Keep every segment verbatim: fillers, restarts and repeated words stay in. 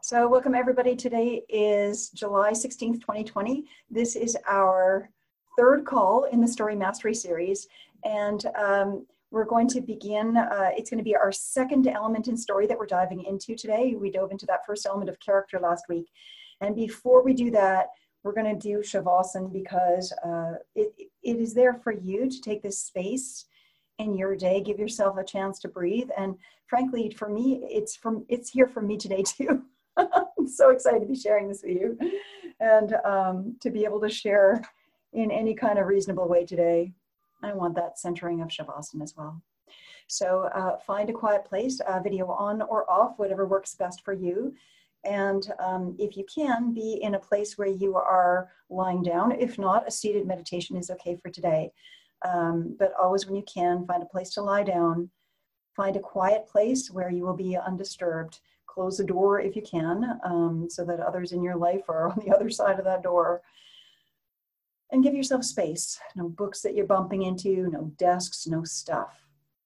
So welcome everybody. Today is July sixteenth, twenty twenty. This is our third call in the Story Mastery series. And um, we're going to begin, uh, it's going to be our second element in story that we're diving into today. We dove into that first element of character last week. And before we do that, we're going to do Shavasana because uh, it, it is there for you to take this space in your day, give yourself a chance to breathe. And frankly, for me, it's from it's here for me today too. I'm so excited to be sharing this with you and um, to be able to share in any kind of reasonable way today. I want that centering of Shavasana as well. So uh, find a quiet place, uh, video on or off, whatever works best for you. And um, if you can, be in a place where you are lying down. If not, a seated meditation is okay for today. Um, but always when you can, find a place to lie down. Find a quiet place where you will be undisturbed. Close the door if you can, um, so that others in your life are on the other side of that door. And give yourself space. No books that you're bumping into, no desks, no stuff.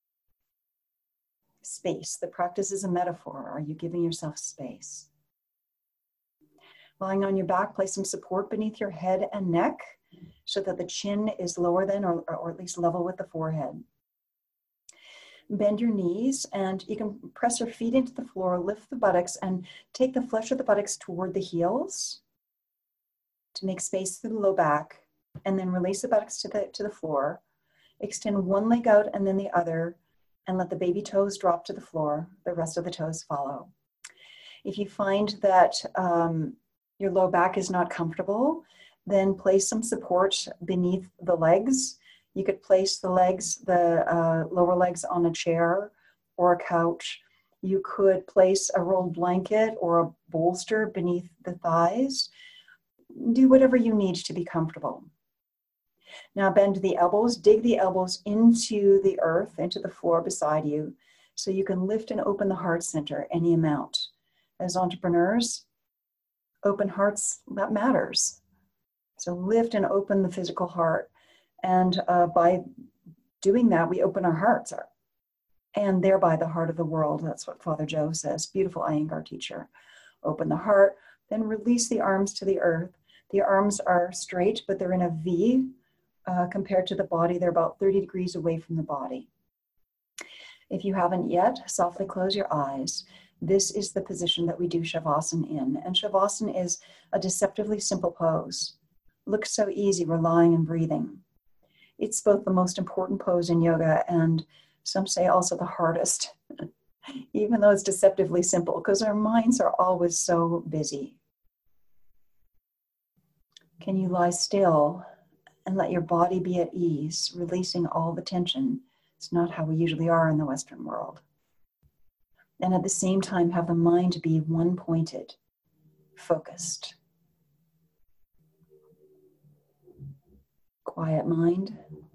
Space. The practice is a metaphor. Are you giving yourself space? Lying on your back, place some support beneath your head and neck so that the chin is lower than or, or at least level with the forehead. Bend your knees and you can press your feet into the floor, lift the buttocks and take the flesh of the buttocks toward the heels to make space through the low back, and then release the buttocks to the, to the floor. Extend one leg out and then the other and let the baby toes drop to the floor. The rest of the toes follow. If you find that um, your low back is not comfortable, then place some support beneath the legs. You could place the legs, the uh, lower legs on a chair or a couch. You could place a rolled blanket or a bolster beneath the thighs. Do whatever you need to be comfortable. Now bend the elbows, dig the elbows into the earth, into the floor beside you, so you can lift and open the heart center any amount. As entrepreneurs, open hearts, that matters. So lift and open the physical heart. And uh, by doing that, we open our hearts and thereby the heart of the world. That's what Father Joe says, beautiful Iyengar teacher. Open the heart, then release the arms to the earth. The arms are straight, but they're in a V uh, compared to the body. They're about thirty degrees away from the body. If you haven't yet, softly close your eyes. This is the position that we do Shavasana in. And Shavasana is a deceptively simple pose. Looks so easy, we're lying and breathing. It's both the most important pose in yoga and some say also the hardest, even though it's deceptively simple because our minds are always so busy. Can you lie still and let your body be at ease, releasing all the tension? It's not how we usually are in the Western world. And at the same time, have the mind be one-pointed, focused. Quiet mind.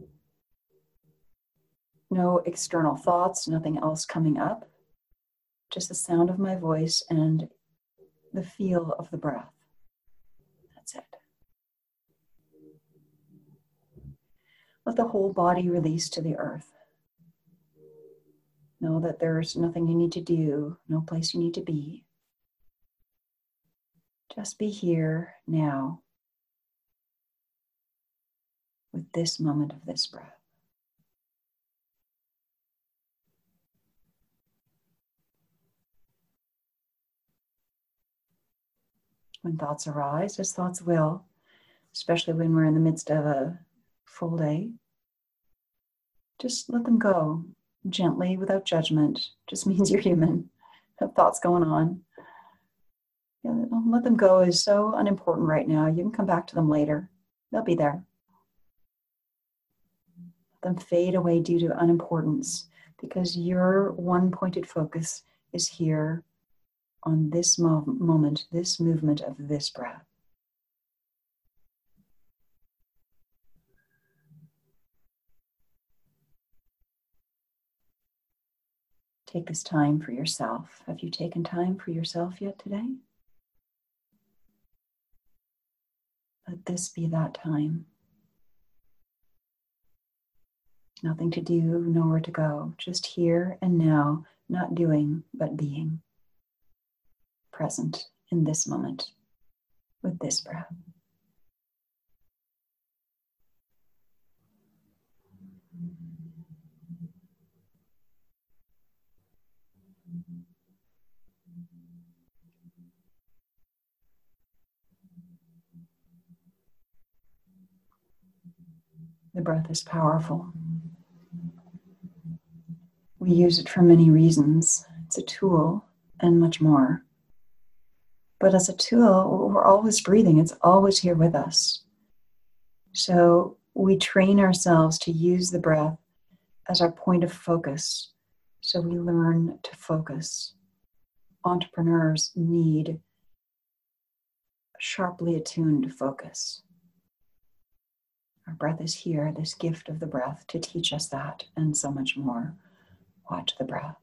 No external thoughts, nothing else coming up. Just the sound of my voice and the feel of the breath. That's it. Let the whole body release to the earth. Know that there's nothing you need to do, no place you need to be. Just be here now with this moment of this breath. When thoughts arise, as thoughts will, especially when we're in the midst of a full day, just let them go gently without judgment. Just means you're human. Have thoughts going on. Yeah, let them go is so unimportant right now. You can come back to them later. They'll be there. Let them fade away due to unimportance because your one-pointed focus is here on this mo- moment, this movement of this breath. Take this time for yourself. Have you taken time for yourself yet today? Let this be that time. Nothing to do, nowhere to go. Just here and now, not doing, but being. Present in this moment with this breath. The breath is powerful. We use it for many reasons. It's a tool and much more. But as a tool, we're always breathing. It's always here with us. So we train ourselves to use the breath as our point of focus. So we learn to focus. Entrepreneurs need sharply attuned focus. Our breath is here, this gift of the breath, to teach us that and so much more. Watch the breath.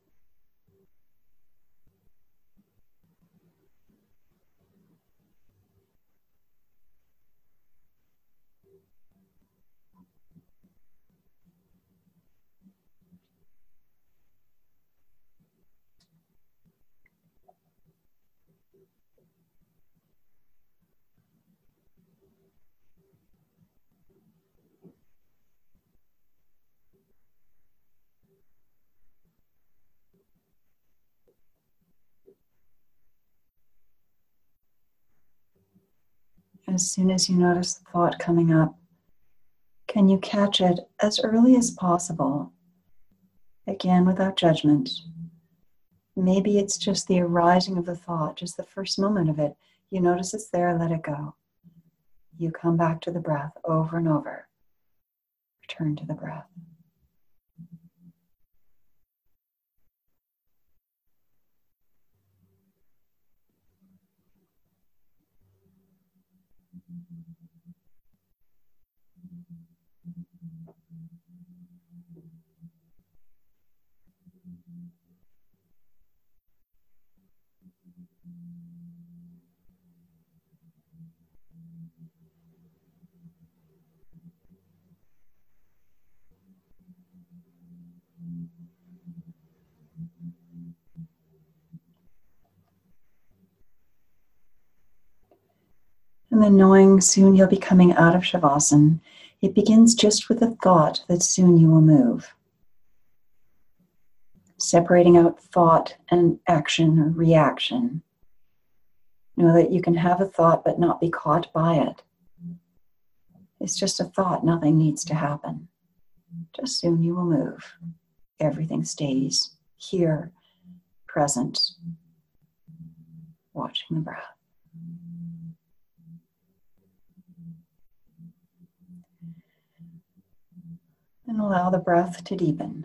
As soon as you notice the thought coming up, can you catch it as early as possible? Again, without judgment. Maybe it's just the arising of the thought, just the first moment of it. You notice it's there, let it go. You come back to the breath over and over. Return to the breath. And then knowing soon you'll be coming out of Shavasana, it begins just with the thought that soon you will move. Separating out thought and action or reaction. Know that you can have a thought but not be caught by it. It's just a thought, nothing needs to happen. Just soon you will move. Everything stays here, present, watching the breath. And allow the breath to deepen.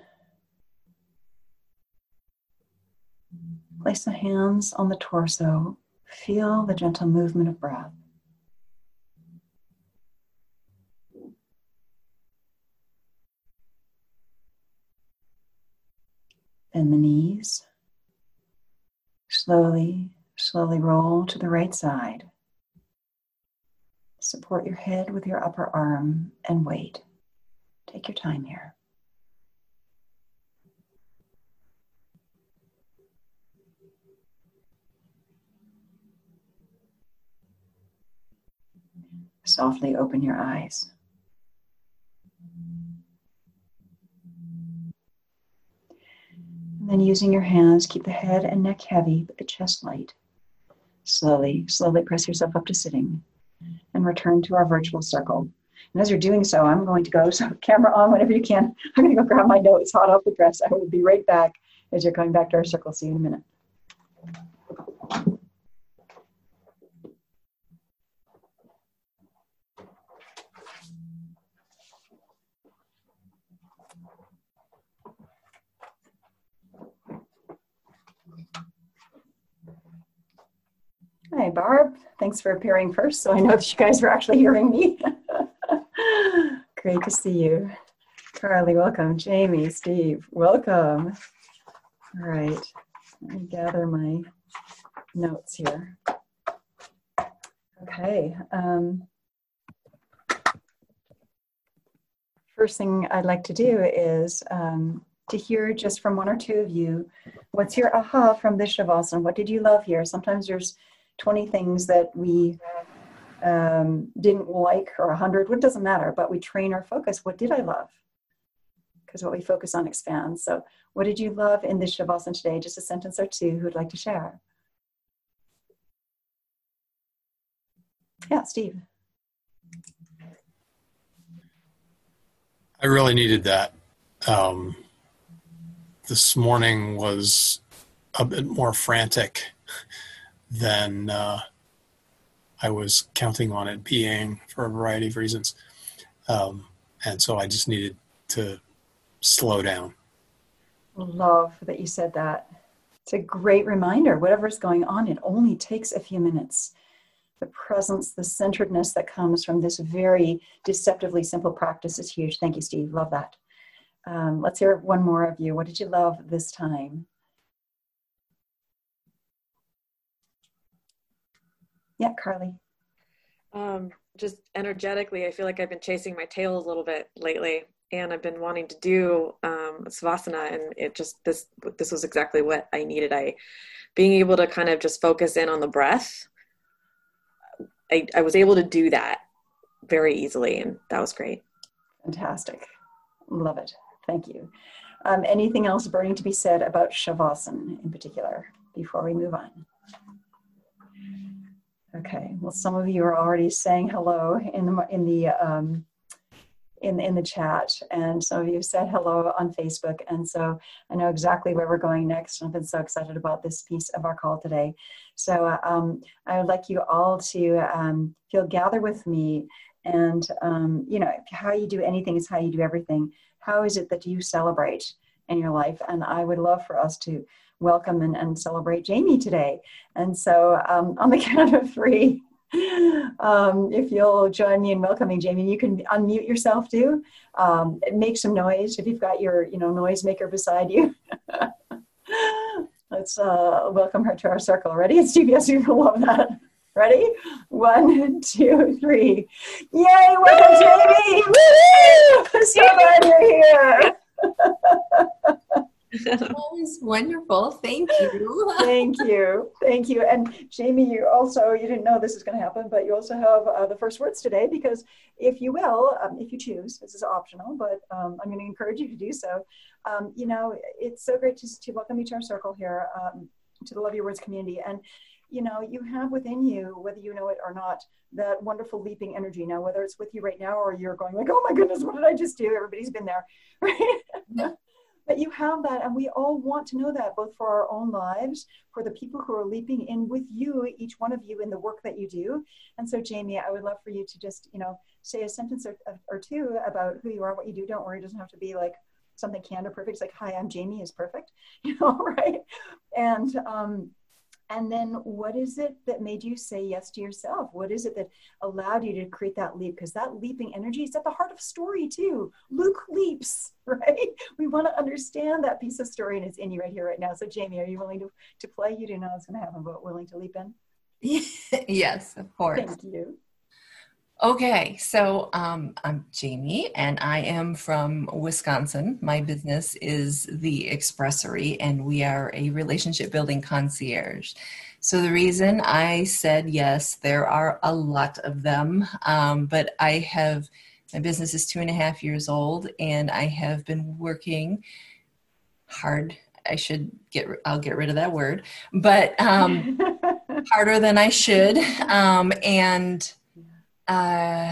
Place the hands on the torso. Feel the gentle movement of breath. Bend the knees. Slowly, slowly roll to the right side. Support your head with your upper arm and wait. Take your time here. Softly open your eyes. And then using your hands, keep the head and neck heavy, but the chest light. Slowly, slowly press yourself up to sitting and return to our virtual circle. And as you're doing so, I'm going to go, so camera on whenever you can. I'm going to go grab my notes hot off the press. I will be right back as you're coming back to our circle. See you in a minute. Hi, Barb. Thanks for appearing first, so I know that you guys were actually hearing me. Great to see you. Carly, welcome. Jamie, Steve, welcome. All right, let me gather my notes here. Okay. Um, first thing I'd like to do is um, to hear just from one or two of you, what's your aha from this Shavasana? What did you love here? Sometimes there's twenty things that we um, didn't like, or one hundred, what doesn't matter, but we train our focus. What did I love? Because what we focus on expands. So what did you love in this Shavasana today? Just a sentence or two who'd like to share. Yeah, Steve. I really needed that. Um, this morning was a bit more frantic than uh, I was counting on it being for a variety of reasons. Um, and so I just needed to slow down. Love that you said that. It's a great reminder. Whatever's going on, it only takes a few minutes. The presence, the centeredness that comes from this very deceptively simple practice is huge. Thank you, Steve. Love that. Um, let's hear one more of you. What did you love this time? Yeah, Carly. Um, just energetically, I feel like I've been chasing my tail a little bit lately, and I've been wanting to do um, Savasana, and it just, this, this was exactly what I needed. I, being able to kind of just focus in on the breath, I, I was able to do that very easily, and that was great. Fantastic. Love it. Thank you. Um, anything else burning to be said about Shavasana in particular before we move on? Okay. Well, some of you are already saying hello in the in the um, in in the chat, and some of you said hello on Facebook, and so I know exactly where we're going next. And I've been so excited about this piece of our call today. So uh, um, I would like you all to um, feel gather with me, and um, you know, how you do anything is how you do everything. How is it that you celebrate in your life? And I would love for us to welcome and, and celebrate Jamie today. And so um, on the count of three, um, if you'll join me in welcoming Jamie, you can unmute yourself too. Um, make some noise if you've got your, you know, noisemaker beside you. Let's uh, welcome her to our circle. Ready? It's T B S. You will love that. Ready? One, two, three. Yay! Welcome, Jamie! Woo! So glad you're here. That was wonderful. Thank you. Thank you. Thank you. And Jamie, you also, you didn't know this is going to happen, but you also have uh, the first words today, because if you will, um, if you choose, this is optional, but um, I'm going to encourage you to do so. Um, you know, it's so great to, to welcome you to our circle here, um, to the Love Your Words community. And you know, you have within you, whether you know it or not, that wonderful leaping energy. Now, whether it's with you right now or you're going like, oh my goodness, what did I just do? Everybody's been there, right? But you have that, and we all want to know that, both for our own lives, for the people who are leaping in with you, each one of you, in the work that you do. And so, Jamie, I would love for you to just, you know, say a sentence or, or two about who you are, what you do. Don't worry, it doesn't have to be like something canned or perfect. It's like, hi, I'm Jamie is perfect, you know, right? And, um, And then what is it that made you say yes to yourself? What is it that allowed you to create that leap? Because that leaping energy is at the heart of story too. Luke leaps, right? We want to understand that piece of story, and it's in you right here, right now. So Jamie, are you willing to, to play? You do know what's going to happen, but willing to leap in? Yes, of course. Thank you. Okay, so um, I'm Jamie, and I am from Wisconsin. My business is The Expressory, and we are a relationship building concierge. So the reason I said yes, there are a lot of them, um, but I have, my business is two and a half years old, and I have been working hard. I should get, I'll get rid of that word, but um, harder than I should, um, and Uh,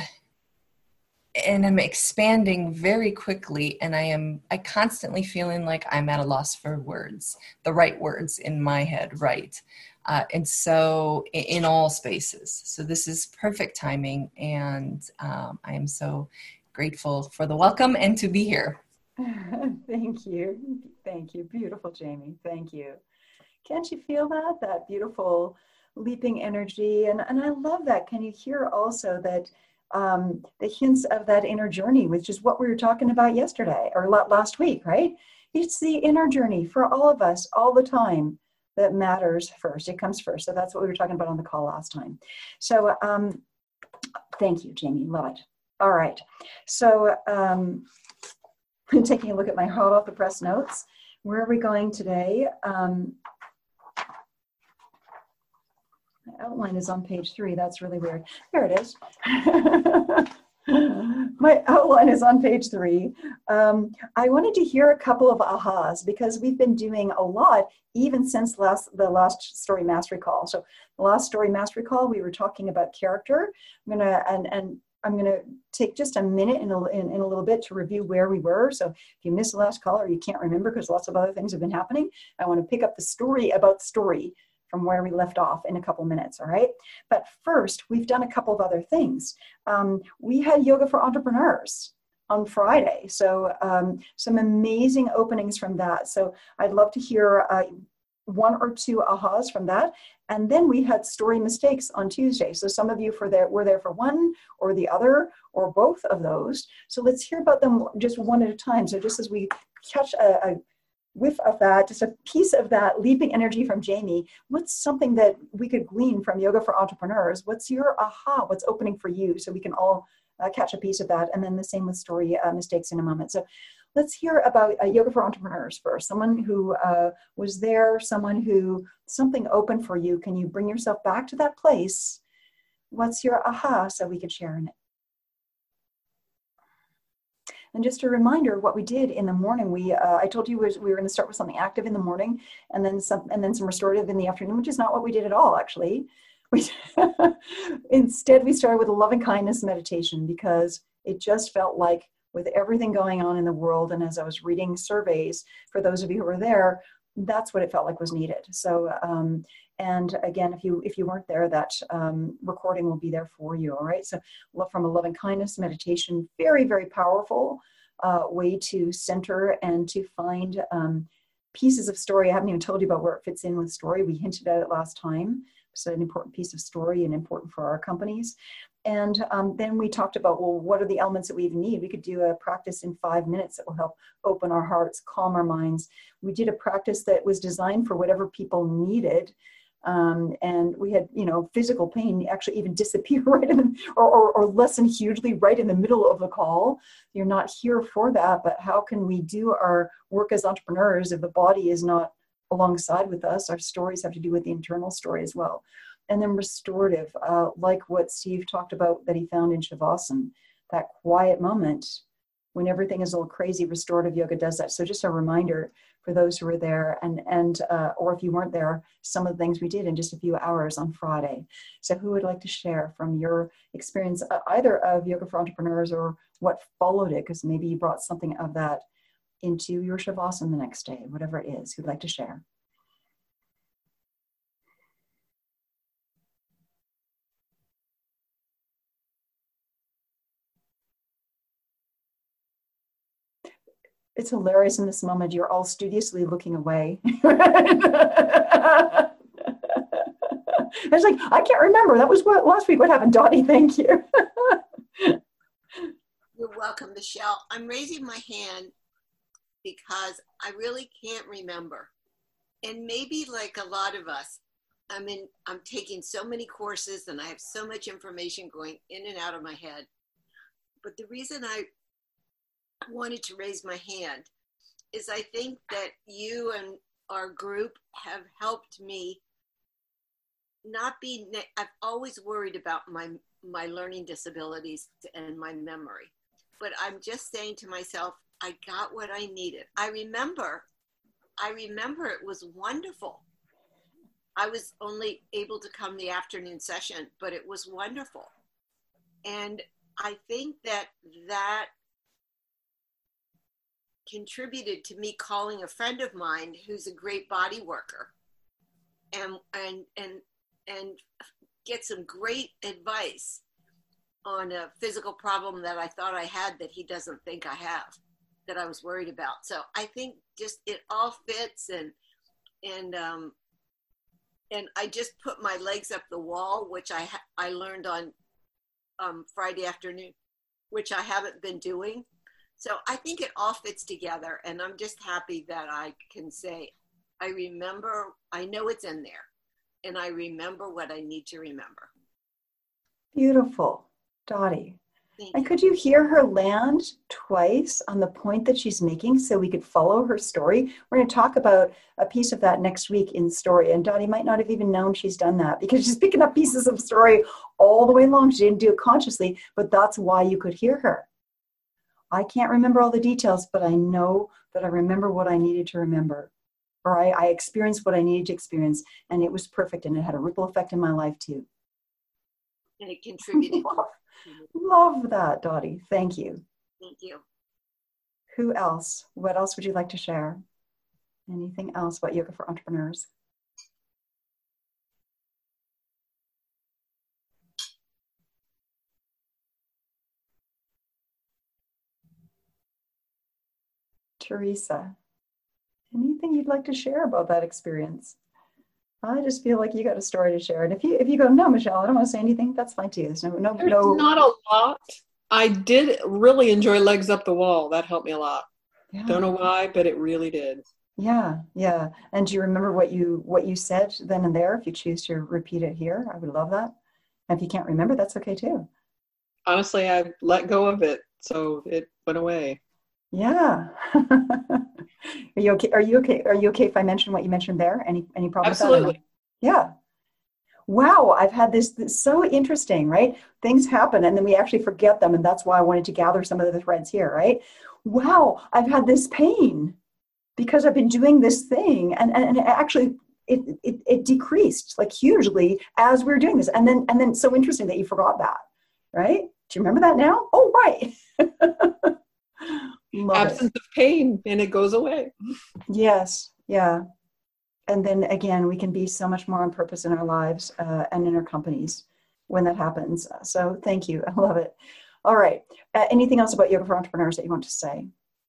and I'm expanding very quickly, and I am, I constantly feeling like I'm at a loss for words, the right words in my head, right? Uh, and so in, in all spaces. So this is perfect timing, and um, I am so grateful for the welcome and to be here. Thank you. Thank you. Beautiful, Jamie. Thank you. Can't you feel that, that beautiful leaping energy? And, and I love that. Can you hear also that um, the hints of that inner journey, which is what we were talking about yesterday or last week, right? It's the inner journey for all of us all the time that matters first. It comes first. So that's what we were talking about on the call last time. So um, thank you, Jamie. Love it. All right. So um, I'm taking a look at my hot off the press notes. Where are we going today? Um, My outline is on page three. That's really weird. There it is. My outline is on page three. Um, I wanted to hear a couple of ahas because we've been doing a lot even since last the last story mastery call. So the last story mastery call, we were talking about character. I'm gonna and and I'm gonna take just a minute in a, in, in a little bit to review where we were. So if you missed the last call or you can't remember because lots of other things have been happening, I want to pick up the story about the story from where we left off in a couple minutes, all right? But first, we've done a couple of other things. Um, we had Yoga for Entrepreneurs on Friday, so um, some amazing openings from that. So I'd love to hear uh, one or two ahas from that. And then we had story mistakes on Tuesday. So some of you for there, were there for one or the other or both of those. So let's hear about them just one at a time. So just as we catch a, a whiff of that, just a piece of that leaping energy from Jamie, what's something that we could glean from Yoga for Entrepreneurs? What's your aha? What's opening for you? So we can all uh, catch a piece of that. And then the same with story uh, mistakes in a moment. So let's hear about uh, Yoga for Entrepreneurs first. Someone who uh, was there, someone who, something open for you. Can you bring yourself back to that place? What's your aha so we could share in it? And just a reminder, what we did in the morning, we uh, I told you we, we were going to start with something active in the morning, and then some, and then some restorative in the afternoon, which is not what we did at all, actually. We instead we started with a loving kindness meditation because it just felt like with everything going on in the world, and as I was reading surveys for those of you who were there, that's what it felt like was needed. So, um, and again, if you if you weren't there, that um, recording will be there for you. All right. So, from a loving kindness meditation, very very powerful uh, way to center and to find um, pieces of story. I haven't even told you about where it fits in with story. We hinted at it last time. So, an important piece of story and important for our companies. And um, then we talked about, well, what are the elements that we even need? We could do a practice in five minutes that will help open our hearts, calm our minds. We did a practice that was designed for whatever people needed. Um, and we had, you know, physical pain actually even disappear right in the, or, or, or lessen hugely right in the middle of the call. You're not here for that, but how can we do our work as entrepreneurs if the body is not alongside with us? Our stories have to do with the internal story as well. And then restorative, uh, like what Steve talked about that he found in Shavasana, that quiet moment when everything is a little crazy, restorative yoga does that. So just a reminder for those who were there, and, and uh, or if you weren't there, some of the things we did in just a few hours on Friday. So who would like to share from your experience, uh, either of Yoga for Entrepreneurs or what followed it, because maybe you brought something of that into your Shavasana the next day, whatever it is, who'd like to share? It's hilarious in this moment. You're all studiously looking away. I was like, I can't remember. That was what last week. What happened, Dottie? Thank you. You're welcome, Michelle. I'm raising my hand because I really can't remember. And maybe like a lot of us, I'm in, I'm taking so many courses and I have so much information going in and out of my head. But the reason I wanted to raise my hand is I think that you and our group have helped me not be, I've always worried about my, my learning disabilities and my memory, but I'm just saying to myself, I got what I needed. I remember, I remember it was wonderful. I was only able to come the afternoon session, but it was wonderful. And I think that that contributed to me calling a friend of mine who's a great body worker and and and and get some great advice on a physical problem that I thought I had that he doesn't think I have, that I was worried about. So I think just it all fits, and and um and I just put my legs up the wall, which I ha- I learned on um Friday afternoon, which I haven't been doing. So I think it all fits together, and I'm just happy that I can say, I remember, I know it's in there, and I remember what I need to remember. Beautiful. Dottie. Thank And you. could you hear her land twice on the point that she's making so we could follow her story? We're going to talk about a piece of that next week in story. And Dottie might not have even known she's done that because she's picking up pieces of story all the way along. She didn't do it consciously, but that's why you could hear her. I can't remember all the details, but I know that I remember what I needed to remember. Or I, I experienced what I needed to experience, and it was perfect, and it had a ripple effect in my life too. And it contributed. Love, love that, Dottie. Thank you. Thank you. Who else? What else would you like to share? Anything else about yoga for entrepreneurs? Teresa, anything you'd like to share about that experience? I just feel like you got a story to share. And if you if you go, no, Michelle, I don't want to say anything, that's fine too. There's no no There's no. not a lot. I did really enjoy Legs Up the Wall. That helped me a lot. Yeah. Don't know why, but it really did. Yeah, yeah. And do you remember what you what you said then and there? If you choose to repeat it here, I would love that. And if you can't remember, that's okay too. Honestly, I let go of it, so it went away. Yeah. Are you okay? Are you okay? Are you okay if I mention what you mentioned there? Any any problem with that? Absolutely. Yeah. Wow, I've had this, this so interesting, right? Things happen and then we actually forget them, and that's why I wanted to gather some of the threads here, right? Wow, I've had this pain because I've been doing this thing, and and, and it actually it, it it decreased like hugely as we were doing this, and then and then so interesting that you forgot that, right? Do you remember that now? Oh, right. Love Absence it. of pain, and it goes away. Yes, yeah. And then again, we can be so much more on purpose in our lives uh, and in our companies when that happens. So thank you. I love it. All right. Uh, anything else about yoga for entrepreneurs that you want to say?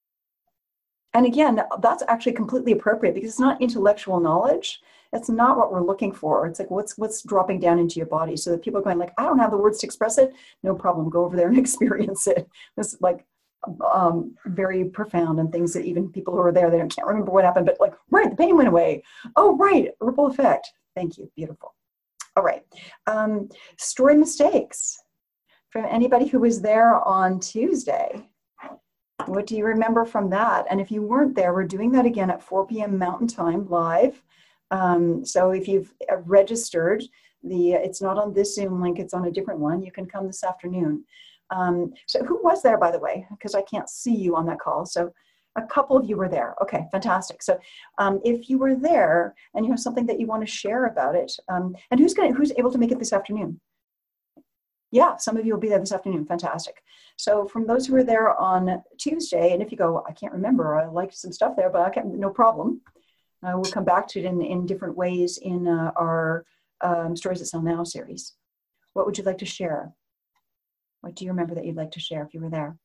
And again, that's actually completely appropriate because it's not intellectual knowledge. It's not what we're looking for. It's like what's what's dropping down into your body, so that people are going like, I don't have the words to express it. No problem. Go over there and experience it. It's like um, very profound, and things that even people who are there, they don't, can't remember what happened, but like, right, the pain went away. Oh, right, ripple effect. Thank you. Beautiful. All right. Um, story mistakes from anybody who was there on Tuesday. What do you remember from that? And if you weren't there, we're doing that again at four p.m. Mountain Time live. Um, so if you've registered, the it's not on this Zoom link, it's on a different one. You can come this afternoon. Um, so who was there, by the way? Because I can't see you on that call. So a couple of you were there. Okay, fantastic. So um, if you were there and you have something that you want to share about it, um, and who's going who's able to make it this afternoon? Yeah, some of you will be there this afternoon. Fantastic. So from those who were there on Tuesday, and if you go, I can't remember, I liked some stuff there, but I can't, no problem. Uh, we'll come back to it in, in different ways in uh, our um, Stories That Sell Now series. What would you like to share? What do you remember that you'd like to share if you were there?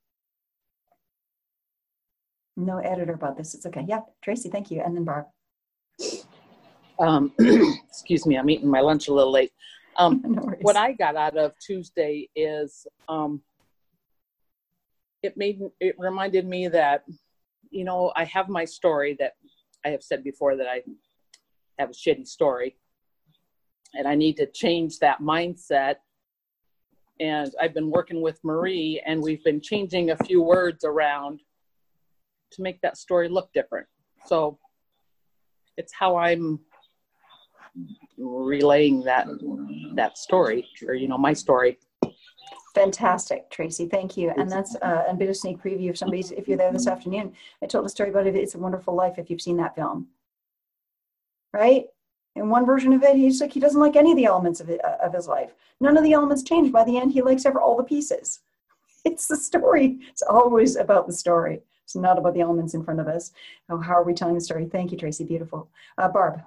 No editor about this. It's okay. Yeah, Tracy, thank you. And then Barb. Um, excuse me, I'm eating my lunch a little late. Um, No worries. what I got out of Tuesday is um, it made it reminded me that, you know, I have my story that I have said before that I have a shitty story, and I need to change that mindset. And I've been working with Marie, and we've been changing a few words around to make that story look different. So it's how I'm relaying that that story, or, you know, my story. Fantastic, Tracy. Thank you. And that's uh, a bit of sneak preview. If somebody's, if you're there this afternoon, I told a story about it. It's a Wonderful Life. If you've seen that film, right? In one version of it, he's like, he doesn't like any of the elements of it, uh, of his life. None of the elements change. By the end, he likes ever all the pieces. It's the story. It's always about the story. It's not about the elements in front of us. Oh, how are we telling the story? Thank you, Tracy. Beautiful. Uh, Barb.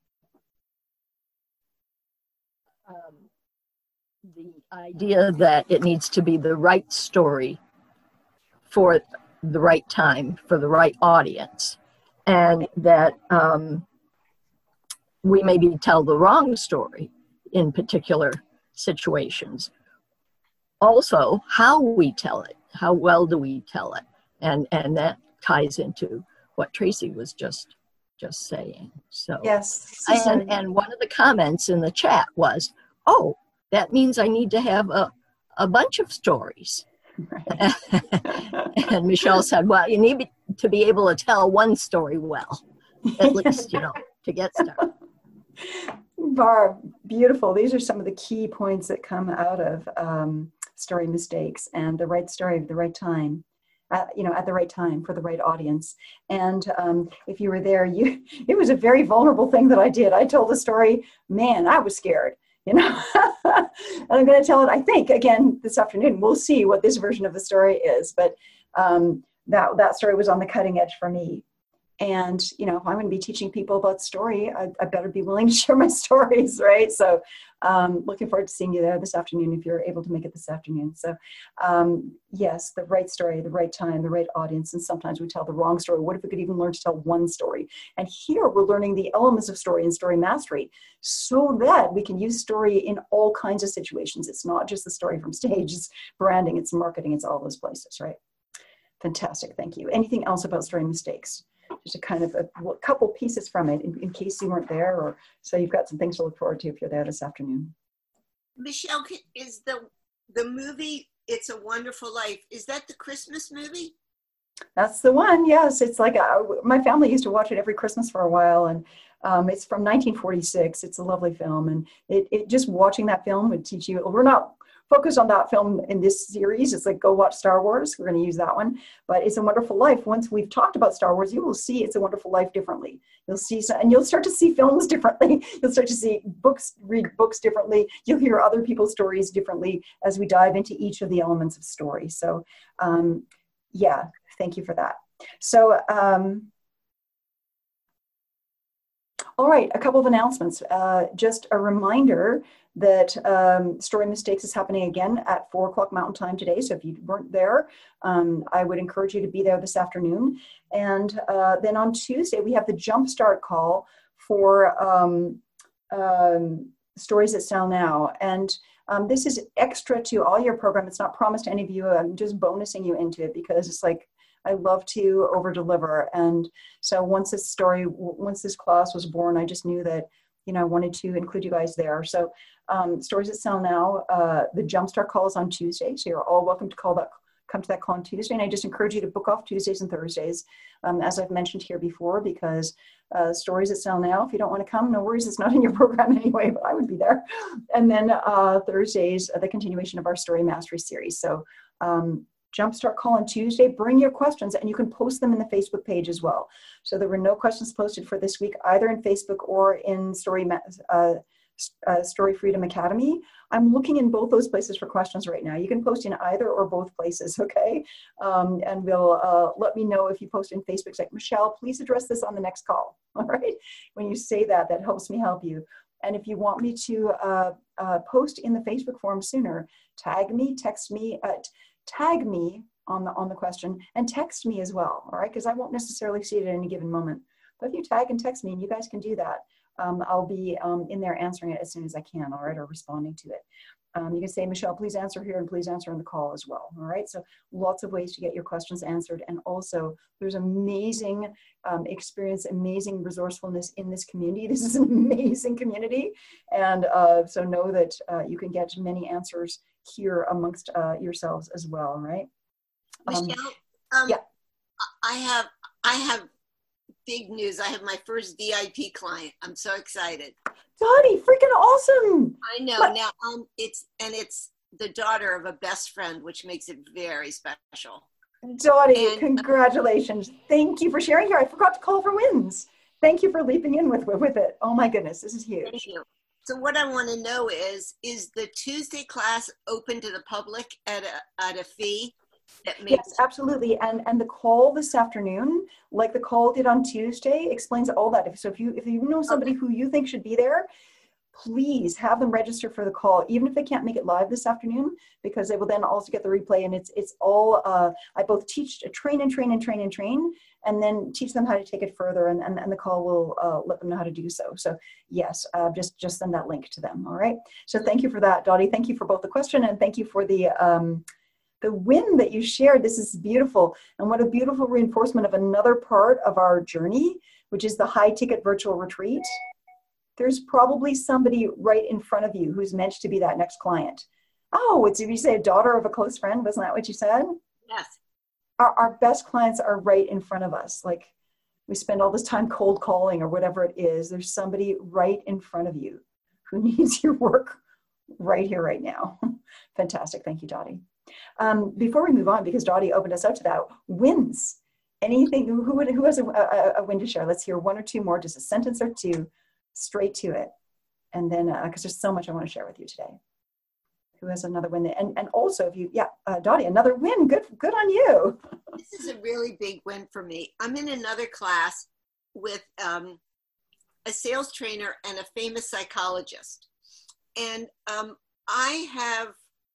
Um, the idea that it needs to be the right story for the right time, for the right audience, and that um, we maybe tell the wrong story in particular situations. Also, how we tell it, how well do we tell it? And and that ties into what Tracy was just just saying. So Yes. and, and one of the comments in the chat was, oh, that means I need to have a, a bunch of stories. Right. And Michelle said, well, you need to be able to tell one story well, at least, you know, to get started. Barb, beautiful. These are some of the key points that come out of um, story mistakes, and the right story at the right time. At, you know, at the right time for the right audience. And um, if you were there, you it was a very vulnerable thing that I did. I told the story, man, I was scared, you know. And I'm going to tell it, I think, again this afternoon. We'll see what this version of the story is, but um, that that story was on the cutting edge for me. And, you know, if I'm going to be teaching people about story, I, I better be willing to share my stories, right? So um, looking forward to seeing you there this afternoon if you're able to make it this afternoon. So um, yes, the right story, the right time, the right audience. And sometimes we tell the wrong story. What if we could even learn to tell one story? And here we're learning the elements of story and story mastery so that we can use story in all kinds of situations. It's not just the story from stage, it's branding, it's marketing, it's all those places, right? Fantastic, thank you. Anything else about story mistakes? Just a kind of a, a couple pieces from it in, in case you weren't there, or so you've got some things to look forward to if you're there this afternoon. Michelle, is the the movie It's a Wonderful Life, is that the Christmas movie? That's the one, yes. It's like, a, my family used to watch it every Christmas for a while, and um, it's from nineteen forty-six. It's a lovely film, and it, it just watching that film would teach you, we're not focus on that film in this series. It's like, go watch Star Wars. We're going to use that one. But It's a Wonderful Life. Once we've talked about Star Wars, you will see It's a Wonderful Life differently. You'll see, and you'll start to see films differently. You'll start to see books, read books differently. You'll hear other people's stories differently as we dive into each of the elements of story. So um, yeah, thank you for that. So, um, all right, a couple of announcements. Uh, just a reminder that um, Story Mistakes is happening again at four o'clock Mountain Time today. So if you weren't there, um, I would encourage you to be there this afternoon. And uh, then on Tuesday, we have the Jumpstart call for um, um, Stories That Sell Now. And um, this is extra to all your program. It's not promised to any of you. I'm just bonusing you into it because it's like, I love to over deliver. And so once this story, once this class was born, I just knew that, you know, I wanted to include you guys there. So um, Stories That Sell Now, uh, the Jumpstart call is on Tuesday. So you're all welcome to call that, come to that call on Tuesday. And I just encourage you to book off Tuesdays and Thursdays, um, as I've mentioned here before, because uh, Stories That Sell Now, if you don't want to come, no worries. It's not in your program anyway, but I would be there. And then uh, Thursdays, uh, the continuation of our Story Mastery series. So um, Jumpstart call on Tuesday, bring your questions and you can post them in the Facebook page as well. So there were no questions posted for this week, either in Facebook or in Story, uh, uh, Story Freedom Academy. I'm looking in both those places for questions right now. You can post in either or both places, okay? Um, and we'll uh, let me know if you post in Facebook. It's like, Michelle, please address this on the next call, all right? When you say that, that helps me help you. And if you want me to uh, uh, post in the Facebook forum sooner, tag me, text me at tag me on the on the question and text me as well, all right? Because I won't necessarily see it at any given moment. But if you tag and text me, and you guys can do that, um, I'll be um, in there answering it as soon as I can, all right, or responding to it. Um, you can say, Michelle, please answer here and please answer on the call as well, all right? So lots of ways to get your questions answered. And also there's amazing um, experience, amazing resourcefulness in this community. This is an amazing community. And uh, so know that uh, you can get many answers here amongst uh, yourselves as well, right? Um, Michelle, um, yeah. I have, I have big news. I have my first V I P client. I'm so excited. Dottie, freaking awesome. I know. What? Now, um, it's, and it's the daughter of a best friend, which makes it very special. Dottie, and, congratulations. Thank you for sharing here. I forgot to call for wins. Thank you for leaping in with, with it. Oh my goodness, this is huge. Thank you. So what I want to know is, is the Tuesday class open to the public at a, at a fee? That makes yes, absolutely. And and the call this afternoon, like the call did on Tuesday, explains all that. So if you if you know somebody who you think should be there, please have them register for the call, even if they can't make it live this afternoon, because they will then also get the replay. And it's it's all, uh, I both teach, train and train and train and train, and then teach them how to take it further, and, and, and the call will uh, let them know how to do so. So yes, uh, just, just send that link to them, all right? So thank you for that, Dottie. Thank you for both the question, and thank you for the, um, the win that you shared. This is beautiful. And what a beautiful reinforcement of another part of our journey, which is the high ticket virtual retreat. There's probably somebody right in front of you who's meant to be that next client. Oh, did you say a daughter of a close friend? Wasn't that what you said? Yes. Our, our best clients are right in front of us. Like we spend all this time cold calling or whatever it is. There's somebody right in front of you who needs your work right here, right now. Fantastic. Thank you, Dottie. Um, before we move on, because Dottie opened us out to that, wins. Anything, who, who, who has a, a, a win to share? Let's hear one or two more, just a sentence or two, straight to it. And then, because uh, there's so much I want to share with you today. Who has another win? And and also, if you, yeah, uh, Dottie, another win. Good, good on you. This is a really big win for me. I'm in another class with um, a sales trainer and a famous psychologist. And um, I have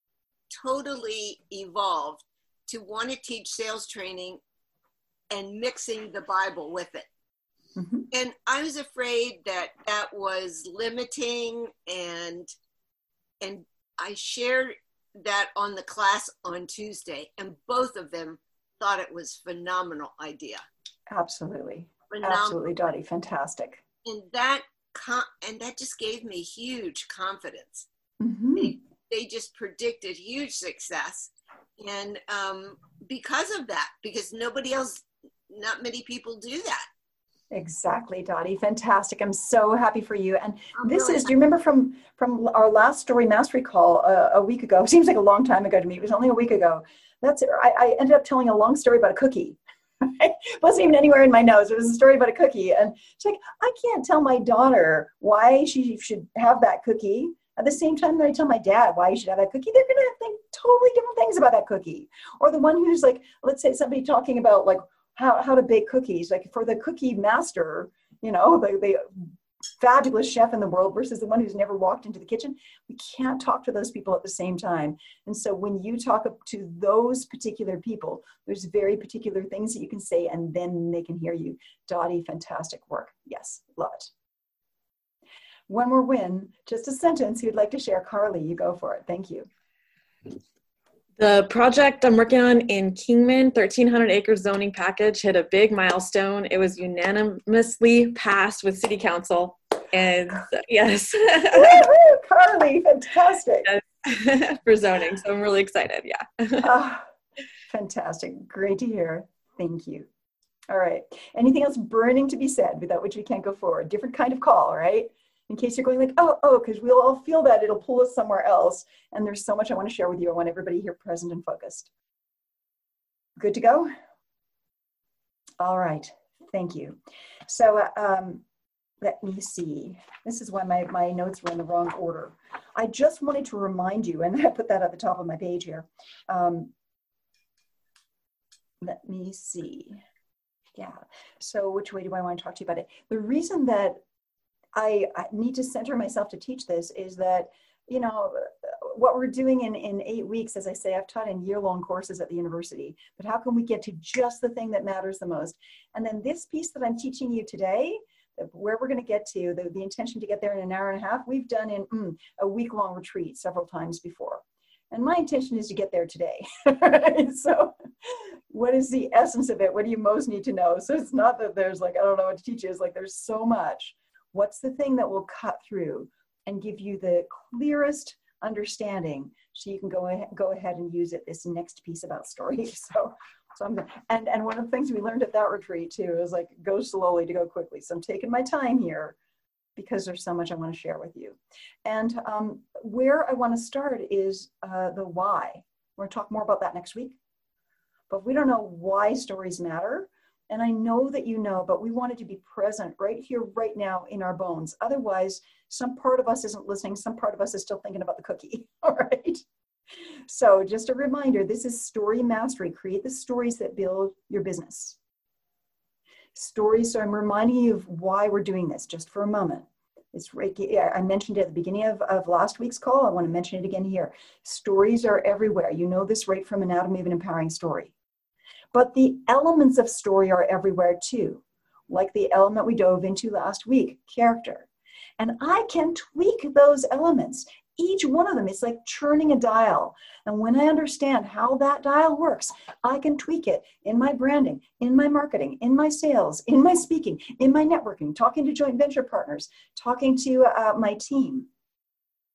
totally evolved to want to teach sales training and mixing the Bible with it. Mm-hmm. And I was afraid that that was limiting, and and I shared that on the class on Tuesday, and both of them thought it was a phenomenal idea. Absolutely. Phenomenal. Absolutely, Dottie. Fantastic. And that and that just gave me huge confidence. Mm-hmm. They, they just predicted huge success. And um, because of that, because nobody else, not many people do that. Exactly, Dottie. Fantastic. I'm so happy for you. And I'm this really is, do you remember from, from our last Story Mastery call uh, a week ago? It seems like a long time ago to me. It was only a week ago. That's I, I ended up telling a long story about a cookie. It wasn't even anywhere in my notes. It was a story about a cookie. And she's like, I can't tell my daughter why she should have that cookie at the same time that I tell my dad why he should have that cookie. They're going to think totally different things about that cookie. Or the one who's like, let's say somebody talking about like how, how to bake cookies, like for the cookie master, you know, the, the fabulous chef in the world versus the one who's never walked into the kitchen. We can't talk to those people at the same time. And so when you talk to those particular people, there's very particular things that you can say, and then they can hear you. Dottie, fantastic work. Yes, love it. One more win, just a sentence you'd like to share. Carly, you go for it. Thank you. The project I'm working on in Kingman, thirteen hundred acre zoning package, hit a big milestone. It was unanimously passed with city council. And yes. Woo-hoo, Carly, fantastic. For zoning. So I'm really excited. Yeah. Oh, fantastic. Great to hear. Thank you. All right. Anything else burning to be said without which we can't go forward? Different kind of call, right? In case you're going like, oh, oh, because we'll all feel that it'll pull us somewhere else. And there's so much I want to share with you. I want everybody here present and focused. Good to go? All right. Thank you. So um, let me see. This is why my, my notes were in the wrong order. I just wanted to remind you, and I put that at the top of my page here. Um, let me see. Yeah. So which way do I want to talk to you about it? The reason that I, I need to center myself to teach this is that, you know, what we're doing in, in eight weeks, as I say, I've taught in year-long courses at the university, but how can we get to just the thing that matters the most? And then this piece that I'm teaching you today, where we're going to get to, the, the intention to get there in an hour and a half, we've done in mm, a week-long retreat several times before. And my intention is to get there today. So what is the essence of it? What do you most need to know? So it's not that there's like, I don't know what to teach you. It's like, there's so much. What's the thing that will cut through and give you the clearest understanding so you can go ahead, go ahead and use it, this next piece about story. So, so I'm, and, and one of the things we learned at that retreat too is like, go slowly to go quickly. So I'm taking my time here because there's so much I want to share with you. And um, where I want to start is uh, the why. We're going to talk more about that next week. But we don't know why stories matter. And I know that you know, but we wanted to be present right here, right now in our bones. Otherwise, some part of us isn't listening. Some part of us is still thinking about the cookie, all right? So just a reminder, this is Story Mastery. Create the stories that build your business. Stories, so I'm reminding you of why we're doing this just for a moment. It's right, I mentioned it at the beginning of, of last week's call. I want to mention it again here. Stories are everywhere. You know this right from Anatomy of an Empowering Story. But the elements of story are everywhere too, like the element we dove into last week, character. And I can tweak those elements. Each one of them is like churning a dial. And when I understand how that dial works, I can tweak it in my branding, in my marketing, in my sales, in my speaking, in my networking, talking to joint venture partners, talking to uh, my team.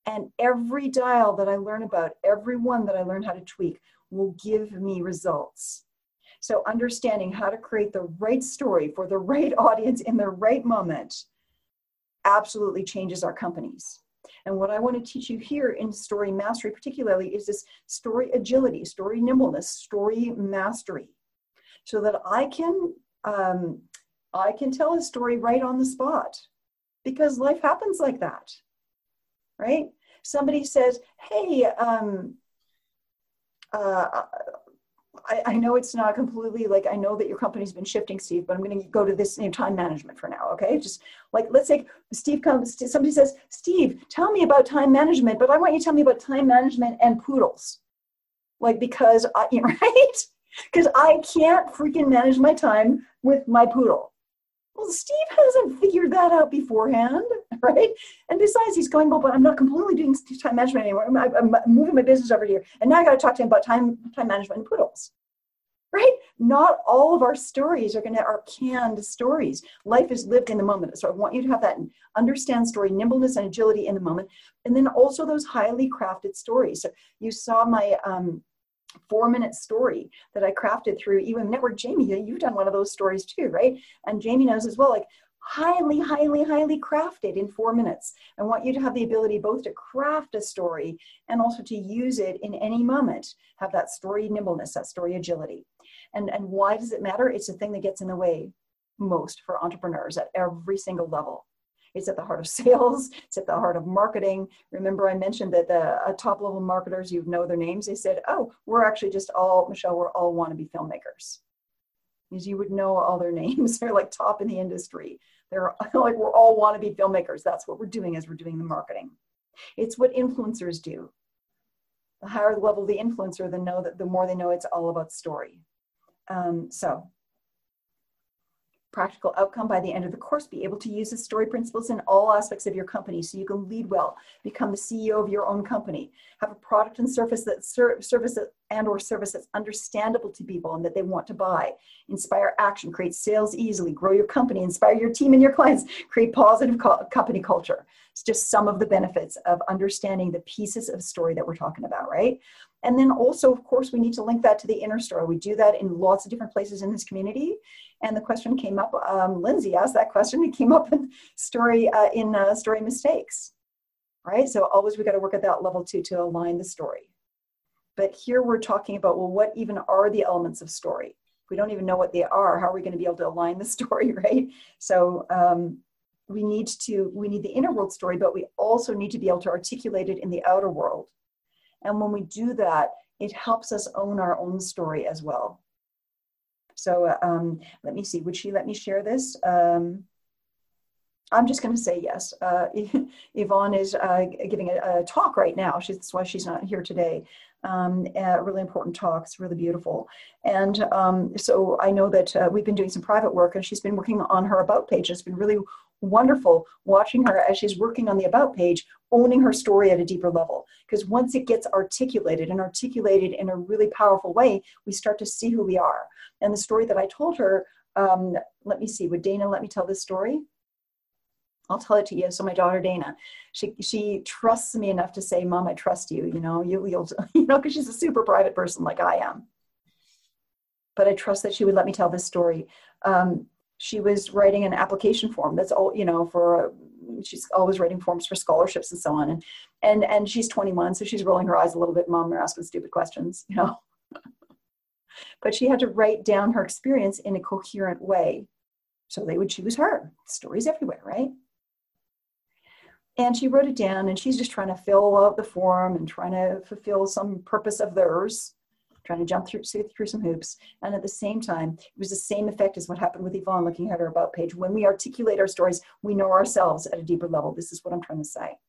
And every dial that I learn about, every one that I learn how to tweak will give me results. So understanding how to create the right story for the right audience in the right moment absolutely changes our companies. And what I want to teach you here in Story Mastery particularly is this story agility, story nimbleness, story mastery, so that I can, um, I can tell a story right on the spot, because life happens like that, right? Somebody says, hey, um, uh, I, I know it's not completely like, I know that your company's been shifting, Steve, but I'm going to go to this, you know, time management for now. Okay. Just like, let's say Steve comes, somebody says, Steve, tell me about time management, but I want you to tell me about time management and poodles. Like, because I, right? Because I can't freaking manage my time with my poodle. Well, Steve hasn't figured that out beforehand, right? And besides, he's going, well, but I'm not completely doing time management anymore. I'm, I'm moving my business over here. And now I got to talk to him about time, time management and poodles, right? Not all of our stories are going to, are canned stories. Life is lived in the moment. So I want you to have that understand story, nimbleness and agility in the moment. And then also those highly crafted stories. So you saw my, um, four minute story that I crafted through E W I M Network. Jamie, you've done one of those stories too, right? And Jamie knows as well, like highly, highly, highly crafted in four minutes. I want you to have the ability both to craft a story and also to use it in any moment, have that story nimbleness, that story agility. And, and why does it matter? It's the thing that gets in the way most for entrepreneurs at every single level. It's at the heart of sales. It's at the heart of marketing. Remember, I mentioned that the uh, top level marketers, you know their names. They said, oh, we're actually just all, Michelle, we're all wannabe filmmakers. Because you would know all their names. They're like top in the industry. They're like, we're all wannabe filmmakers. That's what we're doing as we're doing the marketing. It's what influencers do. The higher the level the influencer, the, know that, the more they know it's all about story. Um, so. Practical outcome by the end of the course, be able to use the story principles in all aspects of your company so you can lead well, become the C E O of your own company, have a product and service that ser- service that, and or service that's understandable to people and that they want to buy, inspire action, create sales easily, grow your company, inspire your team and your clients, create positive co- company culture. It's just some of the benefits of understanding the pieces of story that we're talking about, right? And then also, of course, we need to link that to the inner story. We do that in lots of different places in this community. And the question came up, um, Lindsay asked that question, it came up in story, uh, in uh, story mistakes, right? So always we got to work at that level too, to align the story. But here we're talking about, well, what even are the elements of story? If we don't even know what they are, how are we going to be able to align the story, right? So um, we need to, we need the inner world story, but we also need to be able to articulate it in the outer world. And when we do that, it helps us own our own story as well. So um, let me see, would she let me share this? Um, I'm just going to say yes. Uh, Yvonne is uh, giving a, a talk right now. She's, that's why she's not here today. Um, a really important talk. It's really beautiful. And um, so I know that uh, we've been doing some private work and she's been working on her about page. It's been really wonderful watching her as she's working on the about page, owning her story at a deeper level. Because once it gets articulated and articulated in a really powerful way, we start to see who we are. And the story that I told her, um, let me see, would Dana let me tell this story? I'll tell it to you. So my daughter, Dana, she she trusts me enough to say, Mom, I trust you, you know, you, you'll, you know, because she's a super private person like I am. But I trust that she would let me tell this story. Um, she was writing an application form. That's all, you know, for, uh, she's always writing forms for scholarships and so on. And, and, and she's twenty-one, so she's rolling her eyes a little bit. Mom, they're asking stupid questions, you know. But she had to write down her experience in a coherent way. So they would choose her. Stories everywhere, right? And she wrote it down and she's just trying to fill out the form and trying to fulfill some purpose of theirs, trying to jump through, through some hoops. And at the same time, it was the same effect as what happened with Yvonne looking at her about page. When we articulate our stories, we know ourselves at a deeper level. This is what I'm trying to say.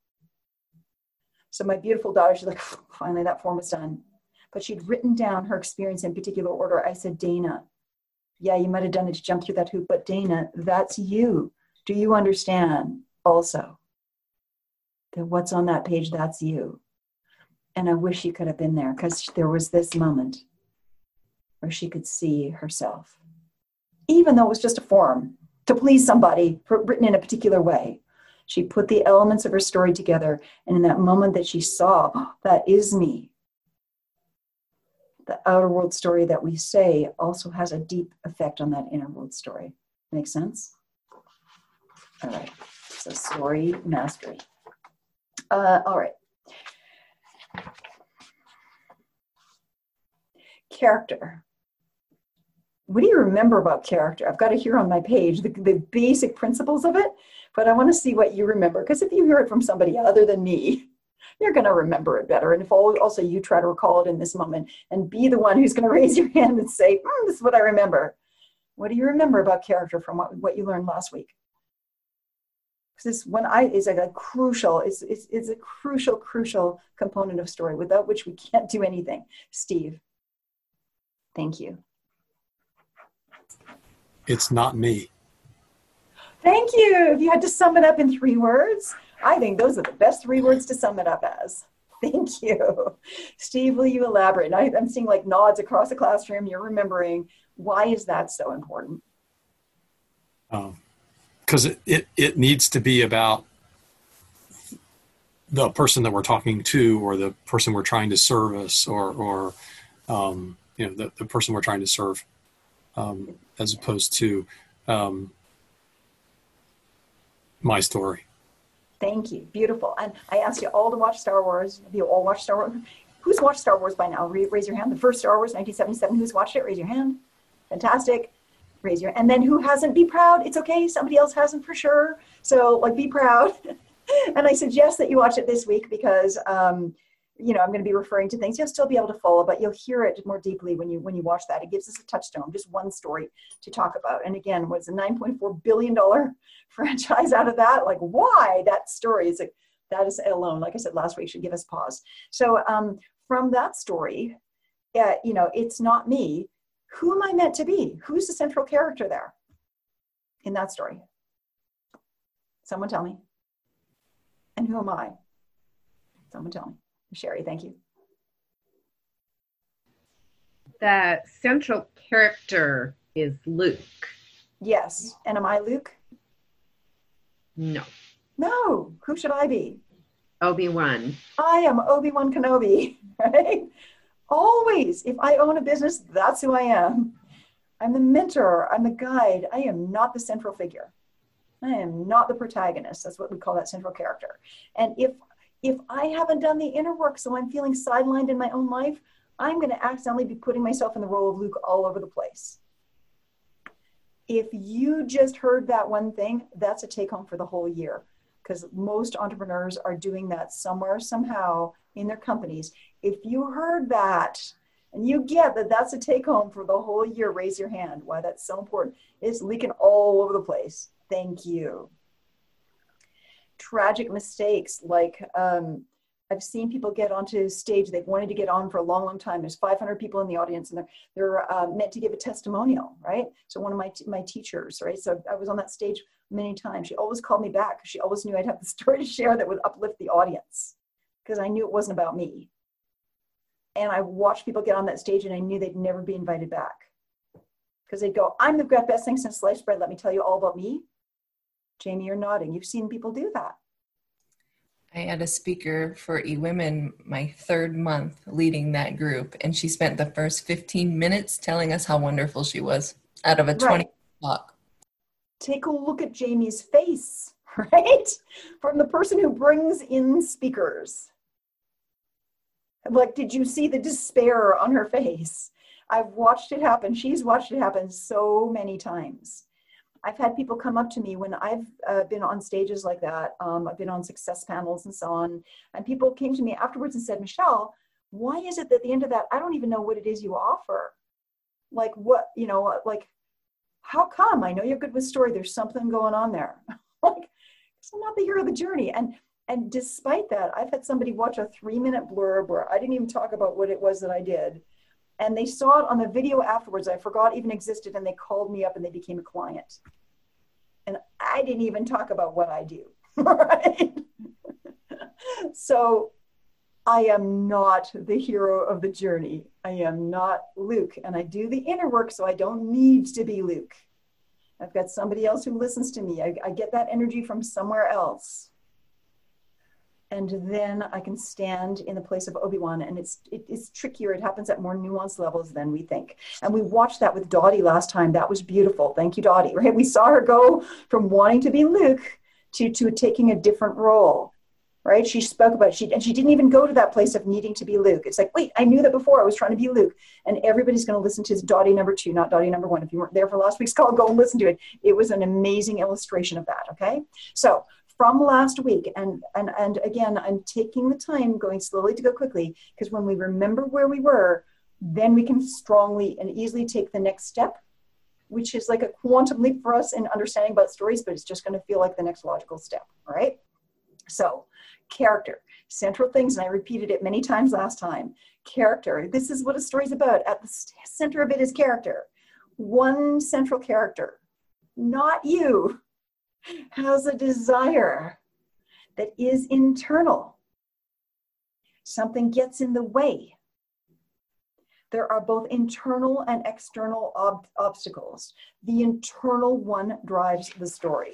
So my beautiful daughter, she's like, finally that form was done. But she'd written down her experience in particular order. I said, Dana, yeah, you might have done it to jump through that hoop, but Dana, that's you. Do you understand also that what's on that page, that's you? And I wish you could have been there because there was this moment where she could see herself, even though it was just a form to please somebody written in a particular way. She put the elements of her story together. And in that moment that she saw, oh, that is me. The outer world story that we say also has a deep effect on that inner world story. Make sense? All right. So story mastery. Uh, all right. Character. What do you remember about character? I've got it here on my page, the, the basic principles of it, but I want to see what you remember, because if you hear it from somebody other than me, you're going to remember it better. And if also you try to recall it in this moment and be the one who's going to raise your hand and say, mm, this is what I remember. What do you remember about character from what, what you learned last week? This one I is like a crucial, it's, it's, it's a crucial, crucial component of story, without which we can't do anything. Steve, thank you. It's not me. Thank you. If you had to sum it up in three words, I think those are the best three words to sum it up as. Thank you. Steve, will you elaborate? I, I'm seeing like nods across the classroom. You're remembering. Why is that so important? Um, because it, it, it needs to be about the person that we're talking to, or the person we're trying to service, or, or um, you know, the, the person we're trying to serve, um, as opposed to um, my story. Thank you. Beautiful. And I asked you all to watch Star Wars. Have you all watched Star Wars? Who's watched Star Wars by now? Raise your hand. The first Star Wars, nineteen seventy-seven. Who's watched it? Raise your hand. Fantastic. Raise your, and then who hasn't? Be proud. It's okay. Somebody else hasn't for sure. So like, be proud. And I suggest that you watch it this week, because um, you know, I'm going to be referring to things. You'll still be able to follow, but you'll hear it more deeply when you when you watch that. It gives us a touchstone, just one story to talk about. And again, what's a nine point four billion dollars franchise out of that? Like, why that story is like, that is alone, like I said last week, should give us pause. So um, from that story, uh, you know, it's not me. Who am I meant to be? Who's the central character there in that story? Someone tell me. And who am I? Someone tell me. Sherry, thank you. The central character is Luke. Yes. And am I Luke? No. No. Who should I be? Obi-Wan. I am Obi-Wan Kenobi, right? Always. If I own a business, that's who I am. I'm the mentor. I'm the guide. I am not the central figure. I am not the protagonist. That's what we call that central character. And if If I haven't done the inner work, so I'm feeling sidelined in my own life, I'm going to accidentally be putting myself in the role of Luke all over the place. If you just heard that one thing, that's a take home for the whole year, because most entrepreneurs are doing that somewhere, somehow in their companies. If you heard that and you get that that's a take home for the whole year, raise your hand. Why that's so important. It's leaking all over the place. Thank you. Tragic mistakes, like um, I've seen people get onto stage they've wanted to get on for a long, long time. There's five hundred people in the audience, and they're, they're uh, meant to give a testimonial, right? So one of my, my teachers, right? So I was on that stage many times. She always called me back. She always knew I'd have the story to share that would uplift the audience, because I knew it wasn't about me. And I watched people get on that stage, and I knew they'd never be invited back, because they'd go, I'm the best thing since sliced bread. Let me tell you all about me. Jamie, you're nodding. You've seen people do that. I had a speaker for eWomen my third month leading that group, and she spent the first fifteen minutes telling us how wonderful she was out of a twenty Right. talk. Take a look at Jamie's face, right? From the person who brings in speakers. Like, did you see the despair on her face? I've watched it happen. She's watched it happen so many times. I've had people come up to me when I've uh, been on stages like that. Um, I've been on success panels and so on. And people came to me afterwards and said, Michelle, why is it that at the end of that, I don't even know what it is you offer? Like what, you know, like, how come? I know you're good with story. There's something going on there. Like, I'm not the hero of the journey. And, and despite that, I've had somebody watch a three minute blurb where I didn't even talk about what it was that I did. And they saw it on the video afterwards. I forgot even existed, and they called me up and they became a client. And I didn't even talk about what I do, right? So I am not the hero of the journey. I am not Luke, and I do the inner work, so I don't need to be Luke. I've got somebody else who listens to me. I, I get that energy from somewhere else. And then I can stand in the place of Obi-Wan, and it's it, it's trickier. It happens at more nuanced levels than we think. And we watched that with Dottie last time. That was beautiful. Thank you, Dottie. Right? We saw her go from wanting to be Luke to to taking a different role. Right? She spoke about she and she didn't even go to that place of needing to be Luke. It's like, wait, I knew that before. I was trying to be Luke. And everybody's going to listen to Dottie number two, not Dottie number one. If you weren't there for last week's call, go and listen to it. It was an amazing illustration of that. Okay, so. From last week, and, and, and again, I'm taking the time, going slowly to go quickly, because when we remember where we were, then we can strongly and easily take the next step, which is like a quantum leap for us in understanding about stories, but it's just going to feel like the next logical step, all right? So, character, central things, and I repeated it many times last time. Character, this is what a story's about. At the center of it is character. One central character, not you, has a desire that is internal. Something gets in the way. There are both internal and external ob- obstacles. The internal one drives the story.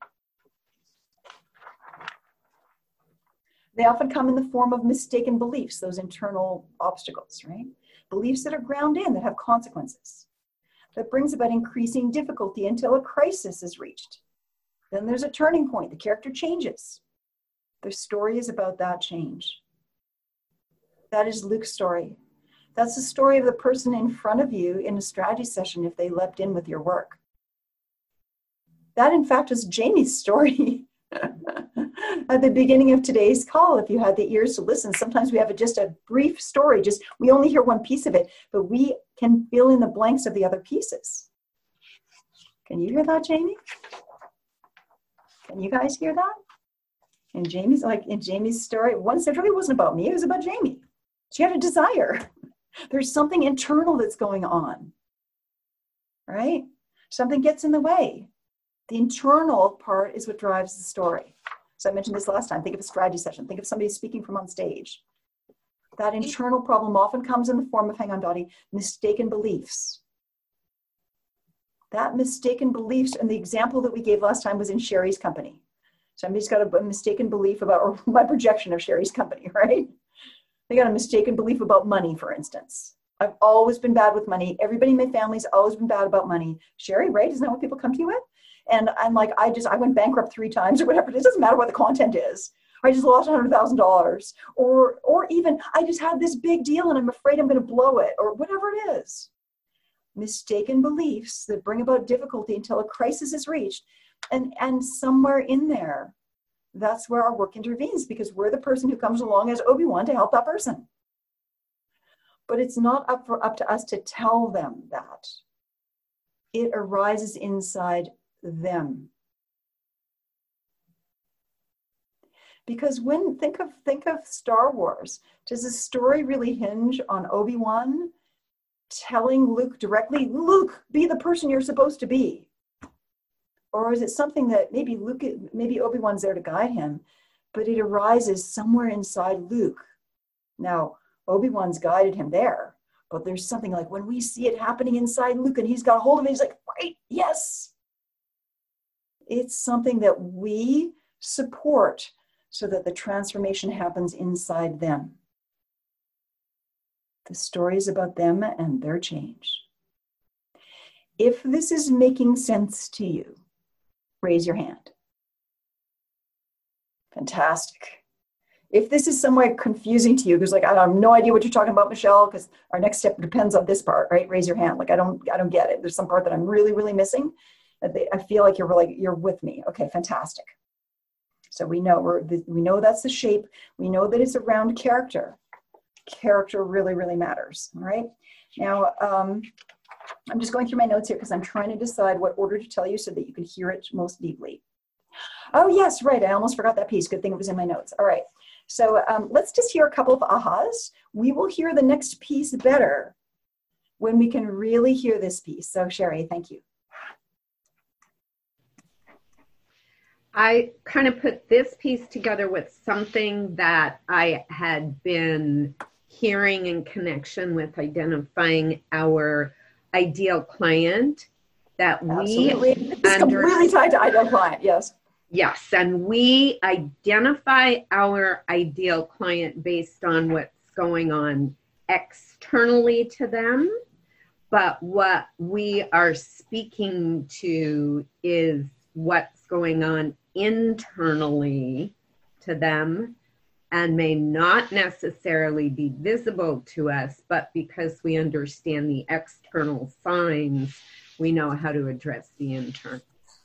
They often come in the form of mistaken beliefs, those internal obstacles, right? Beliefs that are ground in, that have consequences. That brings about increasing difficulty until a crisis is reached. Then there's a turning point. The character changes. The story is about that change. That is Luke's story. That's the story of the person in front of you in a strategy session if they leapt in with your work. That, in fact, is Jamie's story. At the beginning of today's call, if you had the ears to listen, sometimes we have a, just a brief story. Just we only hear one piece of it, but we can fill in the blanks of the other pieces. Can you hear that, Jamie? Can you guys hear that? And Jamie's like in Jamie's story, once it really wasn't about me, it was about Jamie. She had a desire. There's something internal that's going on, right? Something gets in the way. The internal part is what drives the story. So I mentioned this last time. Think of a strategy session. Think of somebody speaking from on stage. That internal problem often comes in the form of, hang on, Dottie, mistaken beliefs. That mistaken beliefs, and the example that we gave last time was in Sherry's company. Somebody's got a, a mistaken belief about, or my projection of Sherry's company, right? They got a mistaken belief about money, for instance. I've always been bad with money. Everybody in my family's always been bad about money. Sherry, right? Isn't that what people come to you with? And I'm like, I just, I went bankrupt three times or whatever. It doesn't matter what the content is. I just lost one hundred thousand dollars. Or, or even, I just had this big deal and I'm afraid I'm going to blow it, or whatever it is. Mistaken beliefs that bring about difficulty until a crisis is reached. And, and somewhere in there, that's where our work intervenes, because we're the person who comes along as Obi-Wan to help that person. But it's not up for up to us to tell them that. It arises inside them. Because when, think of, think of Star Wars, does the story really hinge on Obi-Wan telling Luke directly, Luke, be the person you're supposed to be? Or is it something that maybe Luke, maybe Obi-Wan's there to guide him, but it arises somewhere inside Luke? Now, Obi-Wan's guided him there, but there's something like when we see it happening inside Luke and he's got a hold of it, he's like, right, yes. It's something that we support so that the transformation happens inside them. The story is about them and their change. If this is making sense to you, raise your hand. Fantastic. If this is somewhat confusing to you, because like, I have no idea what you're talking about, Michelle, because our next step depends on this part, right? Raise your hand. Like, I don't, I don't get it. There's some part that I'm really, really missing. I feel like you're really, you're with me. Okay, fantastic. So we know we're, we know that's the shape. We know that it's around character. Character really, really matters. All right. Now, um, I'm just going through my notes here because I'm trying to decide what order to tell you so that you can hear it most deeply. Oh, yes, right. I almost forgot that piece. Good thing it was in my notes. All right. So um, let's just hear a couple of ahas. We will hear the next piece better when we can really hear this piece. So Sherry, thank you. I kind of put this piece together with something that I had been hearing in connection with identifying our ideal client, that we Absolutely. It's completely tied to ideal client, yes. Yes, and we identify our ideal client based on what's going on externally to them, but what we are speaking to is what's going on internally to them, and may not necessarily be visible to us, but because we understand the external signs, we know how to address the internal.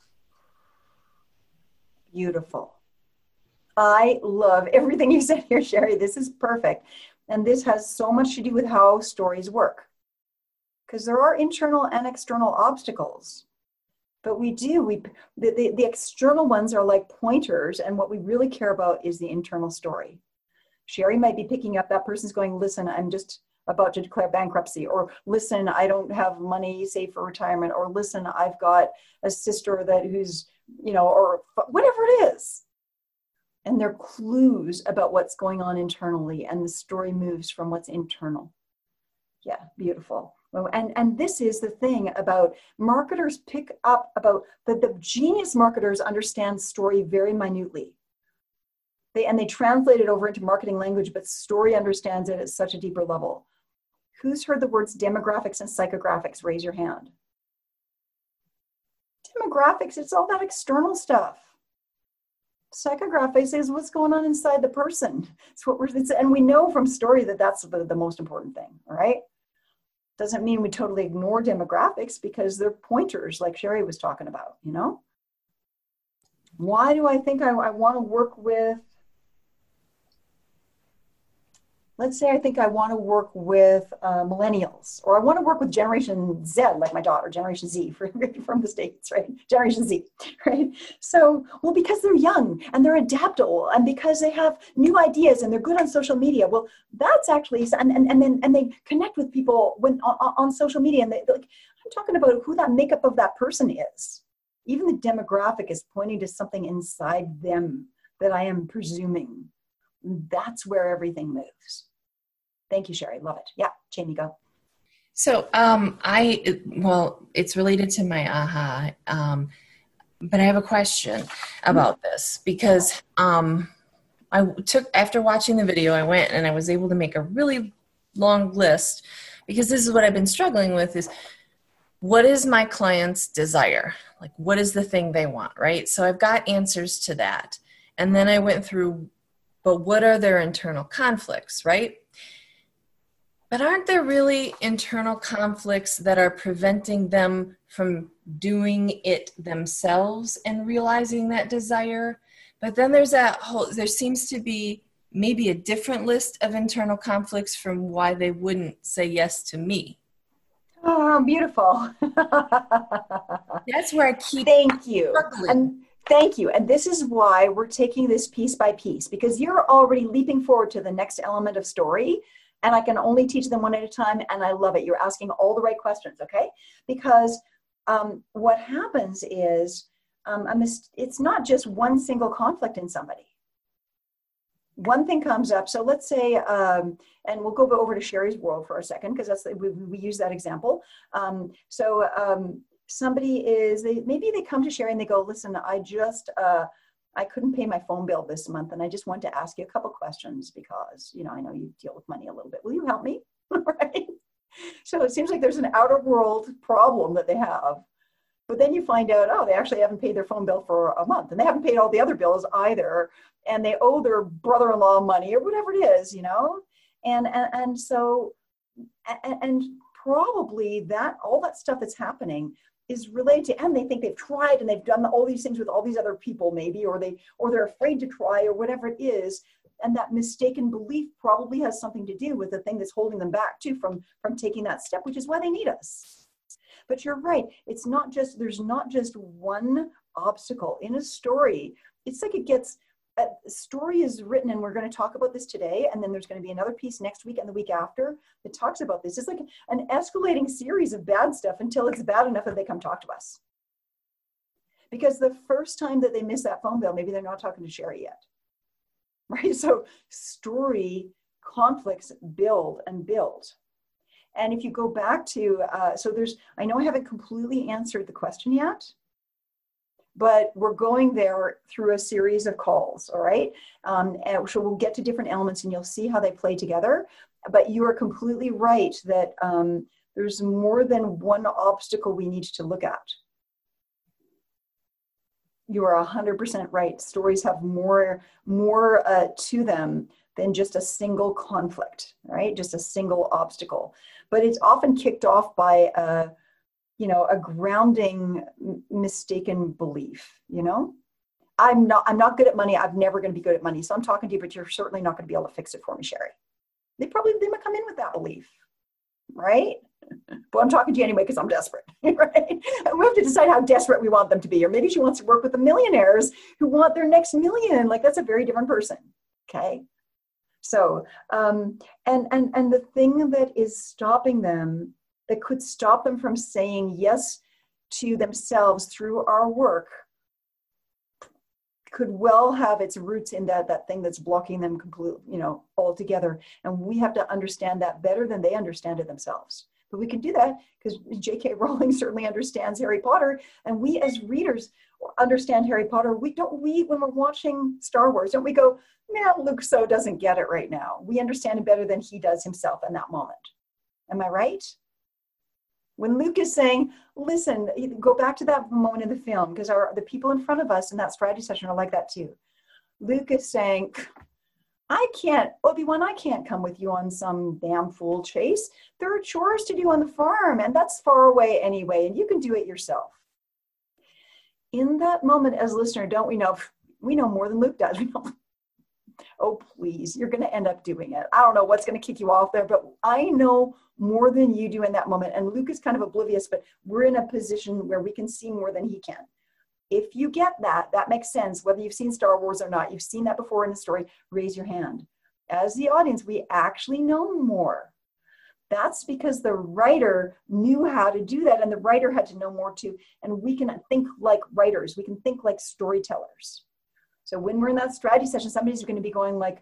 Beautiful. I love everything you said here, Sherry. This is perfect. And this has so much to do with how stories work. Because there are internal and external obstacles. But we do, we the, the, the external ones are like pointers, and what we really care about is the internal story. Sherry might be picking up that person's going, listen, I'm just about to declare bankruptcy, or listen, I don't have money saved for retirement, or listen, I've got a sister that who's, you know, or whatever it is. And they're clues about what's going on internally, and the story moves from what's internal. Yeah, beautiful. And, and this is the thing about marketers pick up about the, the genius marketers understand story very minutely. They, and they translate it over into marketing language, but story understands it at such a deeper level. Who's heard the words demographics and psychographics? Raise your hand. Demographics, it's all that external stuff. Psychographics is what's going on inside the person. It's what we're, it's, and we know from story that that's the, the most important thing, all right? Doesn't mean we totally ignore demographics, because they're pointers like Sherry was talking about, you know? Why do I think I, I want to work with, let's say I think I want to work with uh, millennials, or I want to work with Generation Z, like my daughter, Generation Z from, from the States, right? Generation Z, right? So, well, because they're young and they're adaptable, and because they have new ideas and they're good on social media. Well, that's actually, and, and, and then and they connect with people when on, on social media, and they like, I'm talking about who that makeup of that person is. Even the demographic is pointing to something inside them that I am presuming. That's where everything moves. Thank you, Sherry. Love it. Yeah, Jamie, go. So um, I, well, it's related to my aha, um, but I have a question about this, because um, I took, after watching the video, I went and I was able to make a really long list, because this is what I've been struggling with is, what is my client's desire? Like, what is the thing they want, right? So I've got answers to that. And then I went through, but what are their internal conflicts, right? But aren't there really internal conflicts that are preventing them from doing it themselves and realizing that desire? But then there's that whole, there seems to be maybe a different list of internal conflicts from why they wouldn't say yes to me. Oh, beautiful. That's where I keep Thank you. struggling. And thank you. And this is why we're taking this piece by piece, because you're already leaping forward to the next element of story. And I can only teach them one at a time. And I love it. You're asking all the right questions, okay? Because um, what happens is um, a mis- it's not just one single conflict in somebody. One thing comes up. So let's say, um, and we'll go over to Sherry's world for a second, because that's we, we use that example. Um, so um, somebody is, they maybe they come to Sherry and they go, listen, I just, uh, I couldn't pay my phone bill this month, and I just want to ask you a couple questions because, you know, I know you deal with money a little bit. Will you help me? Right? So it seems like there's an outer world problem that they have. But then you find out, oh, they actually haven't paid their phone bill for a month, and they haven't paid all the other bills either, and they owe their brother-in-law money or whatever it is, you know? And, and, and so, and, and probably that, all that stuff that's happening is related to, and they think they've tried and they've done all these things with all these other people maybe, or they, or they're afraid to try or whatever it is. And that mistaken belief probably has something to do with the thing that's holding them back too from, from taking that step, which is why they need us. But you're right. It's not just, there's not just one obstacle in a story. It's like it gets, a story is written, and we're going to talk about this today, and then there's going to be another piece next week and the week after that talks about this. It's like an escalating series of bad stuff until it's bad enough that they come talk to us. Because the first time that they miss that phone bill, maybe they're not talking to Sherry yet. Right? So story conflicts build and build. And if you go back to, uh, so there's, I know I haven't completely answered the question yet, but we're going there through a series of calls, all right? Um, and so we'll get to different elements and you'll see how they play together. But you are completely right that um, there's more than one obstacle we need to look at. You are one hundred percent right. Stories have more, more uh, to them than just a single conflict, right? Just a single obstacle. But it's often kicked off by a, you know, a grounding mistaken belief, you know? I'm not, I'm not good at money. I'm never going to be good at money. So I'm talking to you, but you're certainly not going to be able to fix it for me, Sherry. They probably, they might come in with that belief, right? But I'm talking to you anyway because I'm desperate, right? And we have to decide how desperate we want them to be. Or maybe she wants to work with the millionaires who want their next million. Like, that's a very different person, okay? So, um, and, and, and the thing that is stopping them, that could stop them from saying yes to themselves through our work, could well have its roots in that, that thing that's blocking them completely, you know, altogether. And we have to understand that better than they understand it themselves. But we can do that because J K Rowling certainly understands Harry Potter, and we as readers understand Harry Potter. We don't, we, when we're watching Star Wars, don't we go, man, Luke so doesn't get it right now. We understand it better than he does himself in that moment. Am I right? When Luke is saying, listen, go back to that moment in the film, because our the people in front of us in that strategy session are like that too. Luke is saying, I can't, Obi-Wan, I can't come with you on some damn fool chase. There are chores to do on the farm, and that's far away anyway, and you can do it yourself. In that moment, as a listener, don't we know, we know more than Luke does. We know, oh, please, you're going to end up doing it. I don't know what's going to kick you off there, but I know more than you do in that moment. And Luke is kind of oblivious, but we're in a position where we can see more than he can. If you get that, that makes sense. Whether you've seen Star Wars or not, you've seen that before in the story, raise your hand. As the audience, we actually know more. That's because the writer knew how to do that, and the writer had to know more too. And we can think like writers. We can think like storytellers. So when we're in that strategy session, somebody's going to be going like,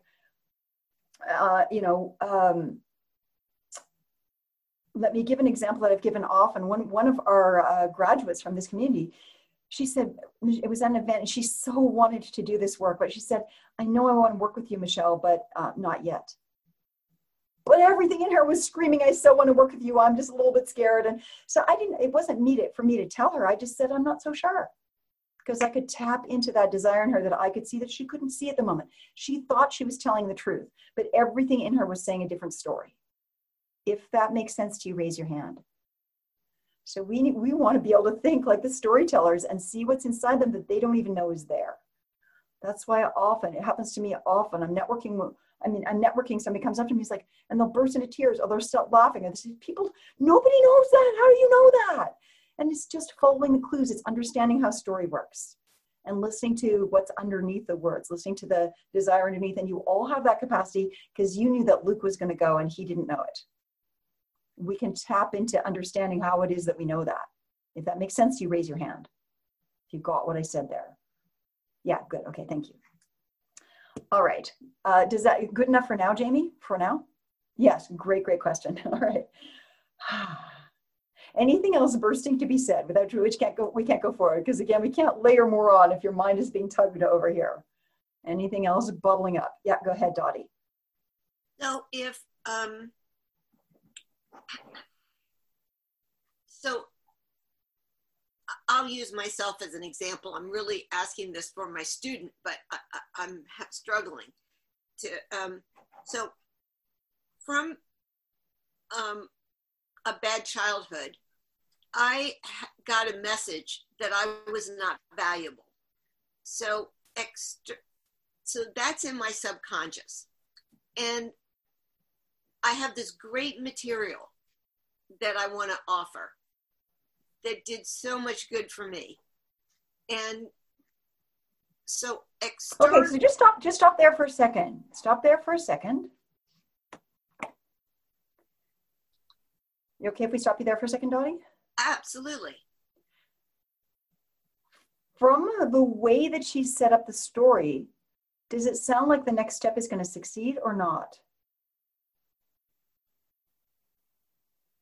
uh, you know, um, let me give an example that I've given often. One, one of our uh, graduates from this community, she said, it was an event and she so wanted to do this work, but she said, I know I want to work with you, Michelle, but uh, not yet. But everything in her was screaming, I so want to work with you. I'm just a little bit scared. And so I didn't, it wasn't me to, for me to tell her. I just said, I'm not so sure. Because I could tap into that desire in her that I could see that she couldn't see at the moment. She thought she was telling the truth, but everything in her was saying a different story. If that makes sense to you, raise your hand. So we, we want to be able to think like the storytellers and see what's inside them that they don't even know is there. That's why often, it happens to me often, I'm networking, I mean, I'm networking, somebody comes up to me, he's like, and they'll burst into tears, or they'll start laughing. And they say, people, nobody knows that. How do you know that? And it's just following the clues. It's understanding how story works and listening to what's underneath the words, listening to the desire underneath. And you all have that capacity because you knew that Luke was going to go and he didn't know it. We can tap into understanding how it is that we know that. If that makes sense, you raise your hand. If you got what I said there. Yeah, good. Okay, thank you. All right. Uh, does that good enough for now, Jamie? For now? Yes, great, great question. All right. Anything else bursting to be said without which can't go, we can't go forward, because again, we can't layer more on if your mind is being tugged over here. Anything else bubbling up? Yeah, go ahead, Dottie. So if, um, so I'll use myself as an example. I'm really asking this for my student, but I, I, I'm struggling to, um, so from um, a bad childhood, I got a message that I was not valuable. So, extra, so that's in my subconscious. And I have this great material that I want to offer that did so much good for me. And so external. Okay, so just stop, just stop there for a second. Stop there for a second. You okay if we stop you there for a second, Dottie? Absolutely. From the way that she set up the story, does it sound like the next step is going to succeed or not?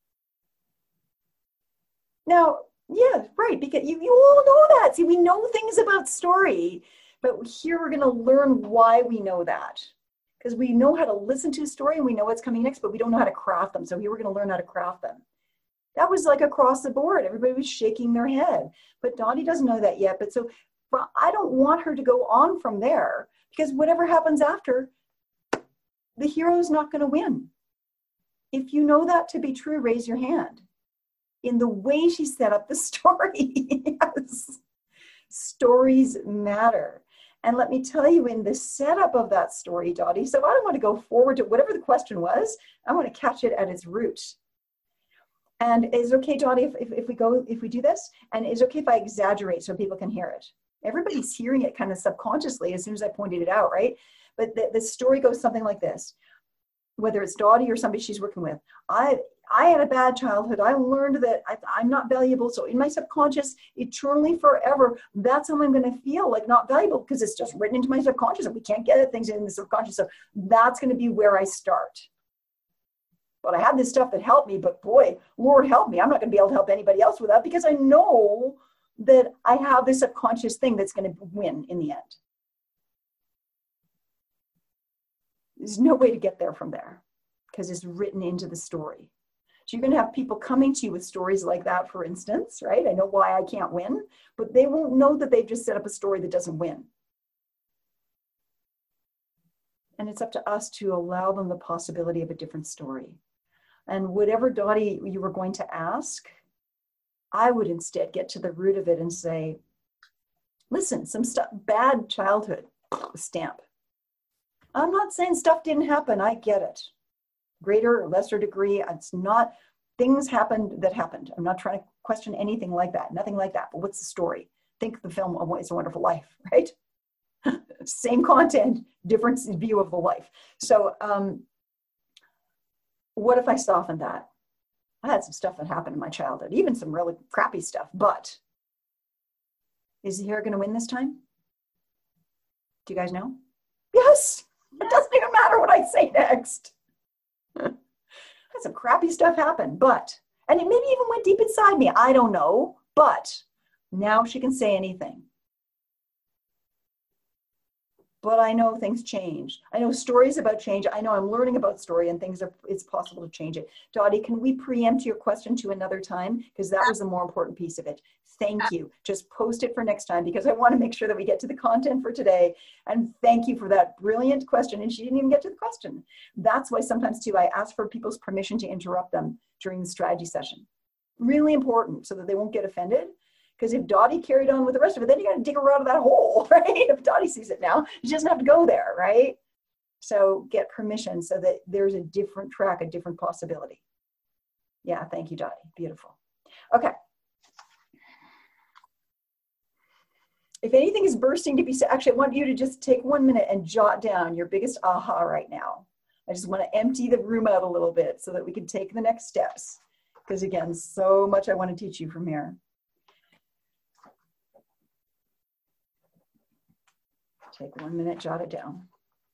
Now, yeah, right, because you, you all know that. See, we know things about story, but here we're going to learn why we know that. Because we know how to listen to a story and we know what's coming next, but we don't know how to craft them. So here we're going to learn how to craft them. That was like across the board. Everybody was shaking their head. But Dottie doesn't know that yet. But so I don't want her to go on from there, because whatever happens after, the hero is not going to win. If you know that to be true, raise your hand. In the way she set up the story, yes, stories matter. And let me tell you, in the setup of that story, Dottie, so I don't want to go forward to whatever the question was. I want to catch it at its root. And is it okay, Dottie, if, if, if we go, if we do this? And is it okay if I exaggerate so people can hear it? Everybody's hearing it kind of subconsciously as soon as I pointed it out, right? But the, the story goes something like this. Whether it's Dottie or somebody she's working with, I I had a bad childhood. I learned that I, I'm not valuable. So in my subconscious, eternally, forever, that's how I'm going to feel like not valuable, because it's just written into my subconscious and we can't get at things in the subconscious. So that's going to be where I start. But I had this stuff that helped me, but boy, Lord help me. I'm not going to be able to help anybody else with that, because I know that I have this subconscious thing that's going to win in the end. There's no way to get there from there, because it's written into the story. So you're going to have people coming to you with stories like that, for instance, right? I know why I can't win, but they won't know that they've just set up a story that doesn't win. And it's up to us to allow them the possibility of a different story. And whatever, Dottie, you were going to ask, I would instead get to the root of it and say, listen, some stuff, bad childhood, stamp. I'm not saying stuff didn't happen. I get it. Greater or lesser degree. It's not, things happened that happened. I'm not trying to question anything like that. Nothing like that. But what's the story? Think the film It's a Wonderful Life, right? Same content, different view of the life. So um, what if I softened that? I had some stuff that happened in my childhood, even some really crappy stuff, but is the hero going to win this time? Do you guys know? Yes. It doesn't even matter what I say next. Had some crappy stuff happen, but, and it maybe even went deep inside me. I don't know, but now she can say anything. But I know things change. I know stories about change. I know I'm learning about story and things are, it's possible to change it. Dottie, can we preempt your question to another time? Because that was the more important piece of it. Thank you. Just post it for next time, because I want to make sure that we get to the content for today. And thank you for that brilliant question. And she didn't even get to the question. That's why sometimes too, I ask for people's permission to interrupt them during the strategy session. Really important, so that they won't get offended. Because if Dottie carried on with the rest of it, then you got to dig her out of that hole, right? If Dottie sees it now, she doesn't have to go there, right? So get permission so that there's a different track, a different possibility. Yeah, thank you, Dottie. Beautiful. Okay. If anything is bursting to be said, actually, I want you to just take one minute and jot down your biggest aha right now. I just want to empty the room out a little bit so that we can take the next steps. Because again, so much I want to teach you from here. Take one minute, jot it down.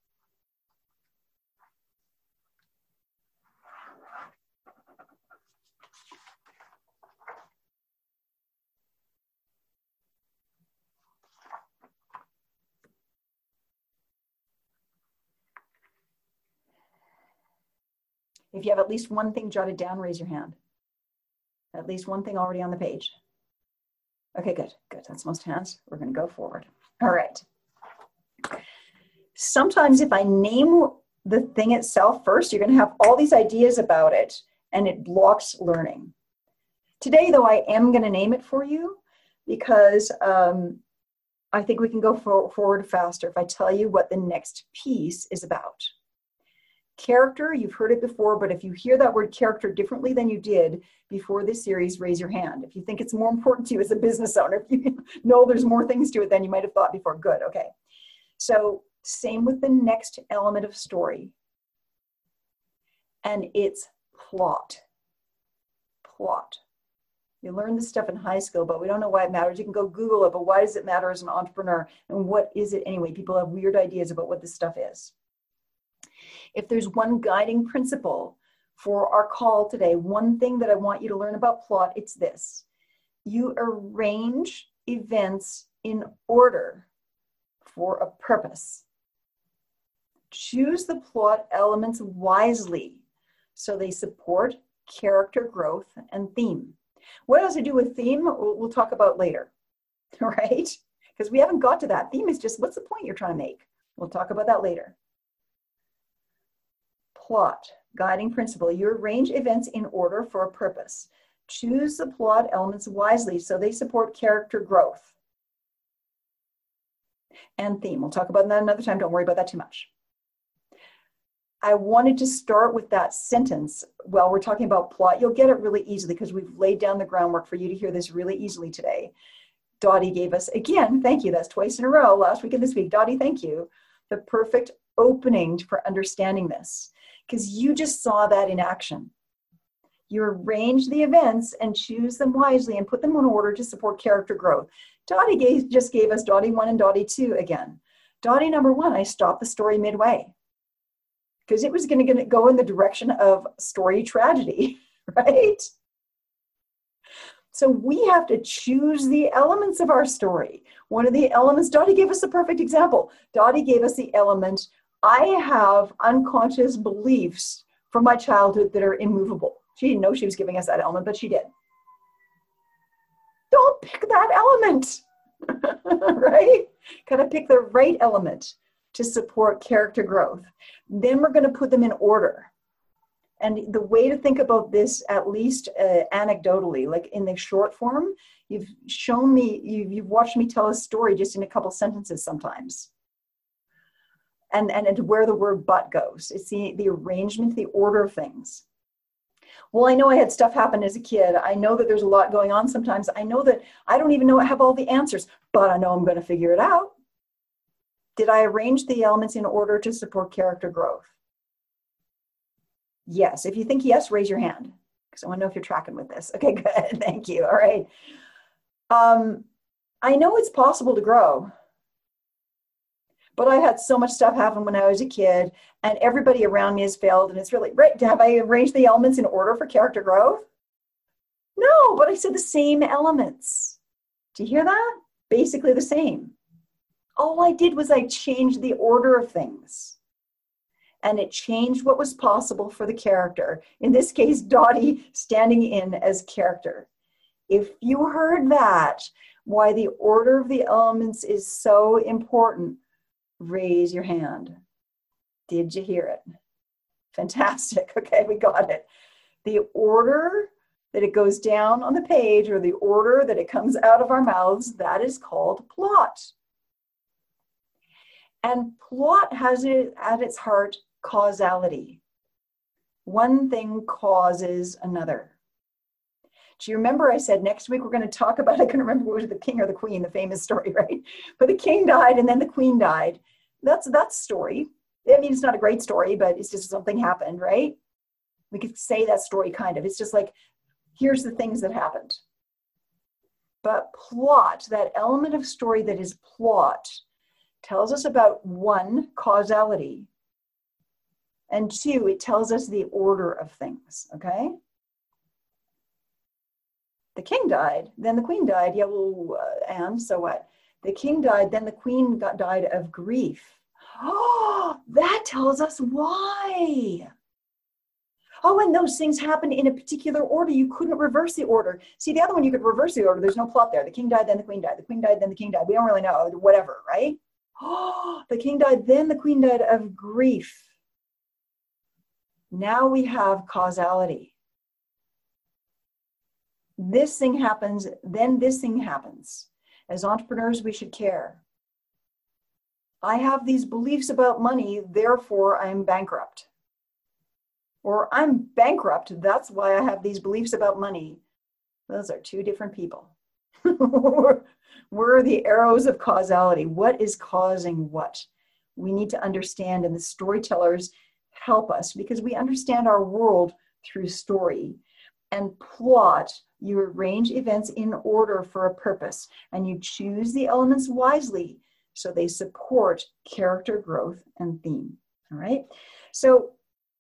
If you have at least one thing jotted down, raise your hand. At least one thing already on the page. Okay, good, good. That's most hands. We're going to go forward. All right. Sometimes if I name the thing itself first, you're going to have all these ideas about it and it blocks learning. Today, though, I am going to name it for you because um, I think we can go for forward faster if I tell you what the next piece is about. Character, you've heard it before, but if you hear that word character differently than you did before this series, raise your hand. If you think it's more important to you as a business owner, if you know there's more things to it than you might have thought before, good, okay. So same with the next element of story. And it's plot. Plot. You learn this stuff in high school, but we don't know why it matters. You can go Google it, but why does it matter as an entrepreneur? And what is it anyway? People have weird ideas about what this stuff is. If there's one guiding principle for our call today, one thing that I want you to learn about plot, it's this. You arrange events in order for a purpose. Choose the plot elements wisely so they support character growth and theme. What does it do with theme? We'll, we'll talk about later, right? Because we haven't got to that. Theme is just, what's the point you're trying to make? We'll talk about that later. Plot, guiding principle. You arrange events in order for a purpose. Choose the plot elements wisely so they support character growth and theme. We'll talk about that another time. Don't worry about that too much. I wanted to start with that sentence while we're talking about plot. You'll get it really easily because we've laid down the groundwork for you to hear this really easily today. Dottie gave us, again, thank you. That's twice in a row, last week and this week. Dottie, thank you. The perfect opening for understanding this, because you just saw that in action. You arrange the events and choose them wisely and put them in order to support character growth. Dottie gave, just gave us Dottie one and Dottie two again. Dottie number one, I stopped the story midway because it was going to go in the direction of story tragedy, right? So we have to choose the elements of our story. One of the elements, Dottie gave us a perfect example. Dottie gave us the element, I have unconscious beliefs from my childhood that are immovable. She didn't know she was giving us that element, but she did. Don't pick that element, right? Gotta pick the right element to support character growth. Then we're gonna put them in order. And the way to think about this, at least uh, anecdotally, like in the short form, you've shown me, you've, you've watched me tell a story just in a couple sentences sometimes. And, and, and where the word but goes. It's the, the arrangement, the order of things. Well, I know I had stuff happen as a kid. I know that there's a lot going on sometimes. I know that I don't even know I have all the answers, but I know I'm going to figure it out. Did I arrange the elements in order to support character growth? Yes. If you think yes, raise your hand, because I want to know if you're tracking with this. Okay, good. Thank you. All right. Um, I know it's possible to grow, but I had so much stuff happen when I was a kid, and everybody around me has failed, and it's really, right, have I arranged the elements in order for character growth? No, but I said the same elements. Do you hear that? Basically the same. All I did was I changed the order of things. And it changed what was possible for the character. In this case, Dottie standing in as character. If you heard that, why the order of the elements is so important, raise your hand. Did you hear it? Fantastic. Okay, we got it. The order that it goes down on the page, or the order that it comes out of our mouths, that is called plot. And plot has it at its heart causality. One thing causes another. Do you remember I said next week we're going to talk about, I couldn't remember what was the king or the queen, the famous story, right? But the king died and then the queen died. That's that's story. I mean, it's not a great story, but it's just something happened, right? We could say that story kind of. It's just like, here's the things that happened. But plot, that element of story that is plot, tells us about one, causality, and two, it tells us the order of things, okay? The king died, then the queen died. Yeah, well, uh, and so what? The king died, then the queen got died of grief. Oh, that tells us why. Oh, and those things happened in a particular order. You couldn't reverse the order. See, the other one, you could reverse the order. There's no plot there. The king died, then the queen died. The queen died, then the king died. We don't really know, whatever, right? Oh, the king died, then the queen died of grief. Now we have causality. This thing happens, then this thing happens. As entrepreneurs, we should care. I have these beliefs about money, therefore I'm bankrupt. Or I'm bankrupt, that's why I have these beliefs about money. Those are two different people. Where are the arrows of causality? What is causing what? We need to understand, and the storytellers help us because we understand our world through story. And plot, you arrange events in order for a purpose, and you choose the elements wisely so they support character growth and theme. All right? So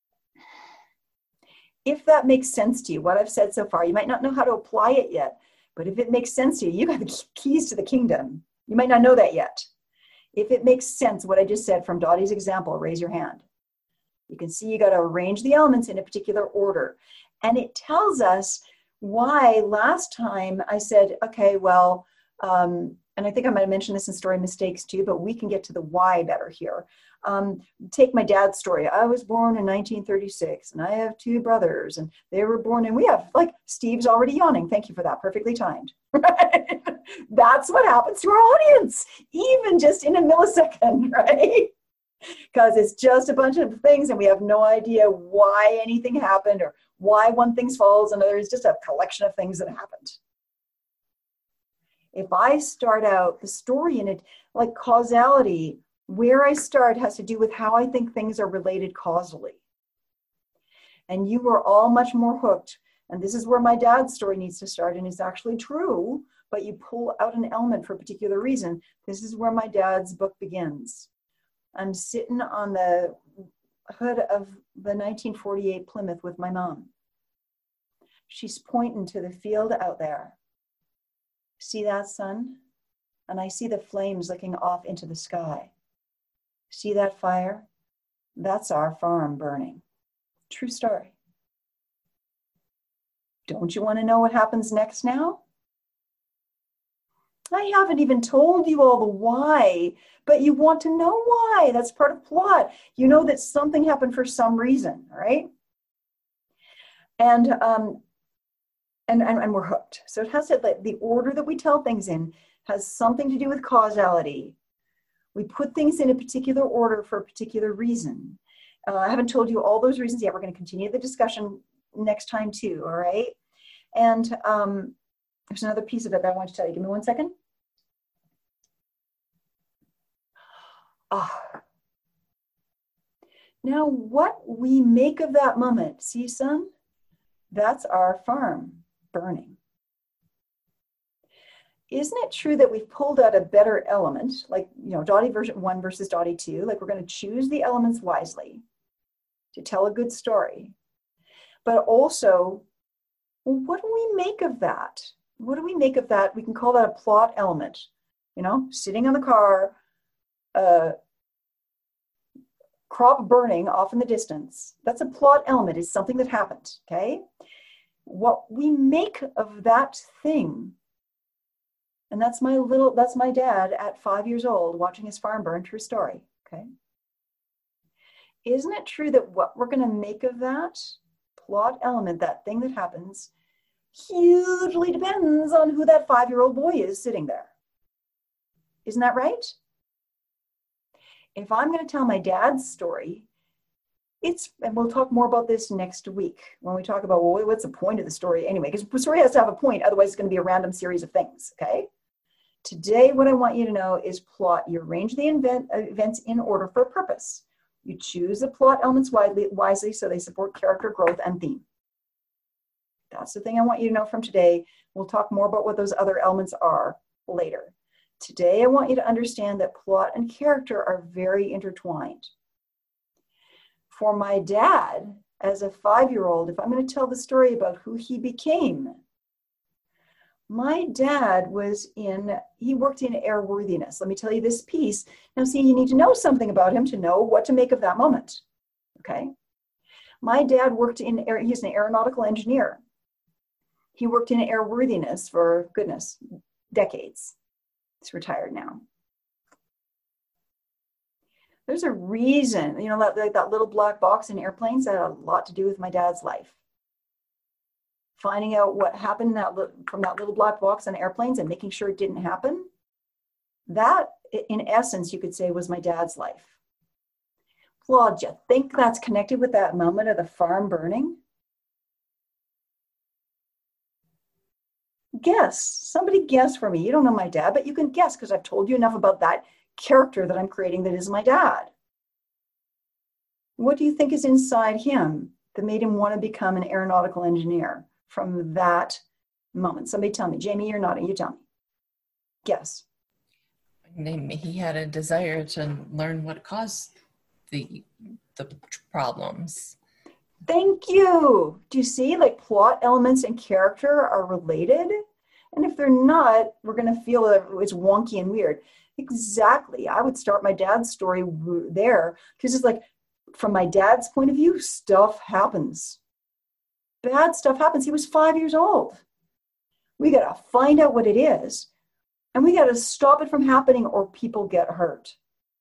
if that makes sense to you, what I've said so far, you might not know how to apply it yet, But if it makes sense to you, you got the keys to the kingdom. You might not know that yet. If it makes sense, what I just said from Dottie's example, raise your hand. You can see you got to arrange the elements in a particular order. And it tells us why last time I said, okay, well, um, and I think I might have mentioned this in story mistakes too, but we can get to the why better here. Um, take my dad's story. I was born in nineteen thirty-six and I have two brothers and they were born, and we have, like, Steve's already yawning. Thank you for that. Perfectly timed. Right? That's what happens to our audience, even just in a millisecond, right? Because it's just a bunch of things and we have no idea why anything happened or why one thing falls and another is just a collection of things that happened. If I start out the story in it, like causality, where I start has to do with how I think things are related causally. And you were all much more hooked. And this is where my dad's story needs to start. And it's actually true, but you pull out an element for a particular reason. This is where my dad's book begins. I'm sitting on the hood of the nineteen forty-eight Plymouth with my mom. She's pointing to the field out there. See that, son? And I see the flames licking off into the sky. See that fire? That's our farm burning. True story. Don't you want to know what happens next now? I haven't even told you all the why, but you want to know why. That's part of plot. You know that something happened for some reason, right? And um, and, and, and we're hooked. So it has to, like, the order that we tell things in has something to do with causality. We put things in a particular order for a particular reason. Uh, I haven't told you all those reasons yet. We're going to continue the discussion next time too, all right? And um, there's another piece of it that I want to tell you. Give me one second. Ah. Now, what we make of that moment, see, son? That's our farm burning. Isn't it true that we've pulled out a better element, like, you know, Dottie version one versus Dottie two, like we're going to choose the elements wisely to tell a good story. But also, well, what do we make of that? What do we make of that? We can call that a plot element, you know, sitting on the car, uh, crop burning off in the distance. That's a plot element. It's something that happened, okay? What we make of that thing, and that's my little, that's my dad at five years old watching his farm burn, true story, okay? Isn't it true that what we're going to make of that plot element, that thing that happens, hugely depends on who that five-year-old boy is sitting there? Isn't that right? If I'm going to tell my dad's story, it's, and we'll talk more about this next week when we talk about, well, what's the point of the story anyway? Because the story has to have a point, otherwise it's going to be a random series of things, okay? Today, what I want you to know is plot. You arrange the event, events in order for a purpose. You choose the plot elements widely, wisely so they support character growth and theme. That's the thing I want you to know from today. We'll talk more about what those other elements are later. Today, I want you to understand that plot and character are very intertwined. For my dad, as a five-year-old, if I'm going to tell the story about who he became, my dad was in, he worked in airworthiness. Let me tell you this piece. Now, see, you need to know something about him to know what to make of that moment, okay? My dad worked in air, he's an aeronautical engineer. He worked in airworthiness for, goodness, decades. He's retired now. There's a reason, you know, that, like that little black box in airplanes that had a lot to do with my dad's life. Finding out what happened that, from that little black box on airplanes and making sure it didn't happen, that, in essence, you could say was my dad's life. Well, do you think that's connected with that moment of the farm burning? Guess. Somebody guess for me. You don't know my dad, but you can guess because I've told you enough about that character that I'm creating that is my dad. What do you think is inside him that made him want to become an aeronautical engineer from that moment? Somebody tell me. Jamie, you're nodding. You tell me. Guess. He had a desire to learn what caused the the problems. Thank you. Do you see, like, plot elements and character are related? And if they're not, we're going to feel that it's wonky and weird. Exactly. I would start my dad's story there because it's like, from my dad's point of view, stuff happens. Bad stuff happens. He was five years old. We got to find out what it is, and we got to stop it from happening or people get hurt.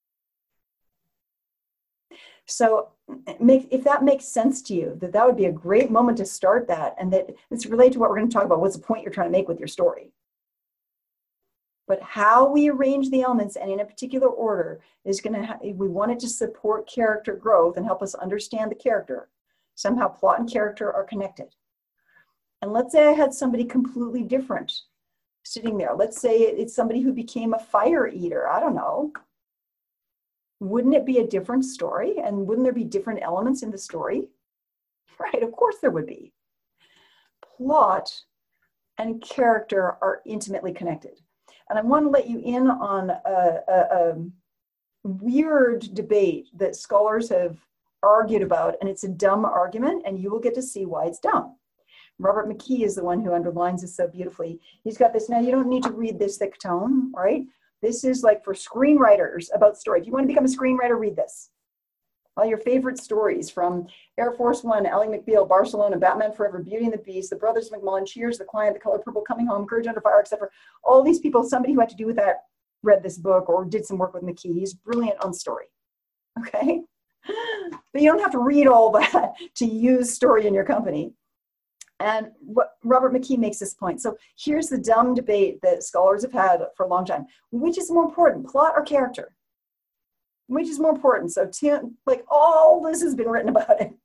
So make, if that makes sense to you, that that would be a great moment to start that, and that it's related to what we're going to talk about. What's the point you're trying to make with your story? But how we arrange the elements and in a particular order is going to, ha- we want it to support character growth and help us understand the character. Somehow plot and character are connected. And let's say I had somebody completely different sitting there. Let's say it's somebody who became a fire eater. I don't know. Wouldn't it be a different story? And wouldn't there be different elements in the story? Right, of course there would be. Plot and character are intimately connected. And I want to let you in on a, a, a weird debate that scholars have argued about, and it's a dumb argument, and you will get to see why it's dumb. Robert McKee is the one who underlines this so beautifully. He's got this, now you don't need to read this thick tome, right? This is like for screenwriters about story. If you want to become a screenwriter, read this. All your favorite stories from Air Force One, Ally McBeal, Barcelona, Batman Forever, Beauty and the Beast, The Brothers McMullen, Cheers, The Client, The Color Purple, Coming Home, Courage Under Fire, et cetera. All these people, somebody who had to do with that read this book or did some work with McKee. He's brilliant on story, okay? But you don't have to read all that to use story in your company. And what Robert McKee makes this point. So here's the dumb debate that scholars have had for a long time. Which is more important, plot or character? Which is more important? So Tim, like all this has been written about it.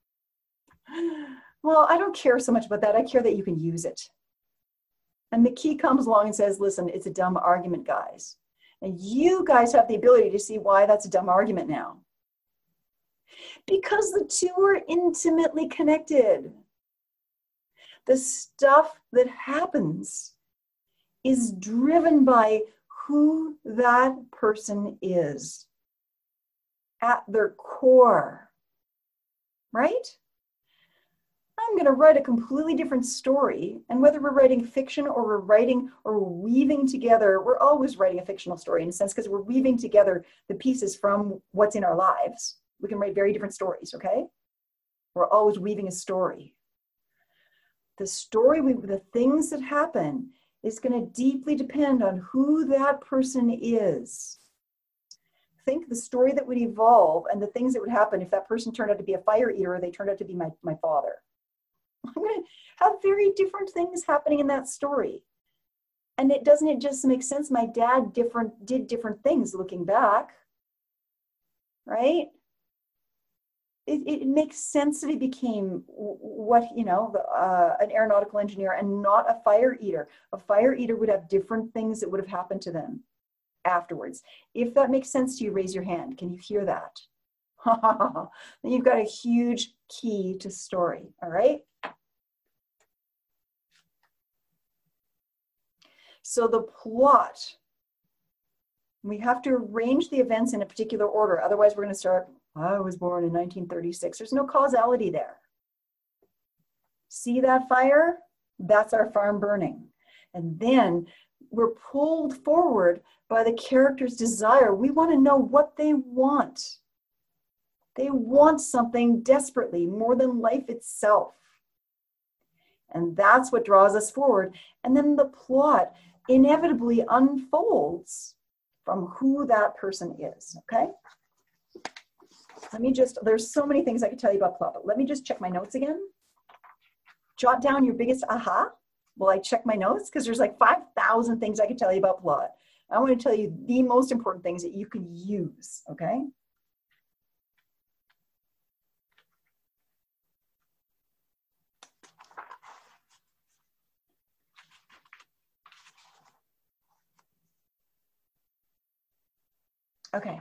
Well, I don't care so much about that. I care that you can use it. And McKee comes along and says, listen, it's a dumb argument, guys. And you guys have the ability to see why that's a dumb argument now. Because the two are intimately connected. The stuff that happens is driven by who that person is at their core, right? I'm going to write a completely different story, and whether we're writing fiction or we're writing or we're weaving together, we're always writing a fictional story in a sense because we're weaving together the pieces from what's in our lives. We can write very different stories, okay? We're always weaving a story. The story, we, the things that happen is going to deeply depend on who that person is. Think the story that would evolve and the things that would happen if that person turned out to be a fire eater or they turned out to be my, my father. I'm going to have very different things happening in that story. And it doesn't it just make sense? My dad different did different things looking back, right? It, it makes sense that he became what, you know, uh, an aeronautical engineer and not a fire eater. A fire eater would have different things that would have happened to them afterwards. If that makes sense to you, raise your hand. Can you hear that? Then you've got a huge key to story, all right? So the plot, we have to arrange the events in a particular order. Otherwise, we're going to start, I was born in nineteen thirty-six. There's no causality there. See that fire? That's our farm burning. And then we're pulled forward by the character's desire. We want to know what they want. They want something desperately, more than life itself. And that's what draws us forward. And then the plot inevitably unfolds from who that person is, okay? Let me just, there's so many things I could tell you about plot, but let me just check my notes again. Jot down your biggest aha while I check my notes, because there's like five thousand things I could tell you about plot. I want to tell you the most important things that you can use, okay? Okay.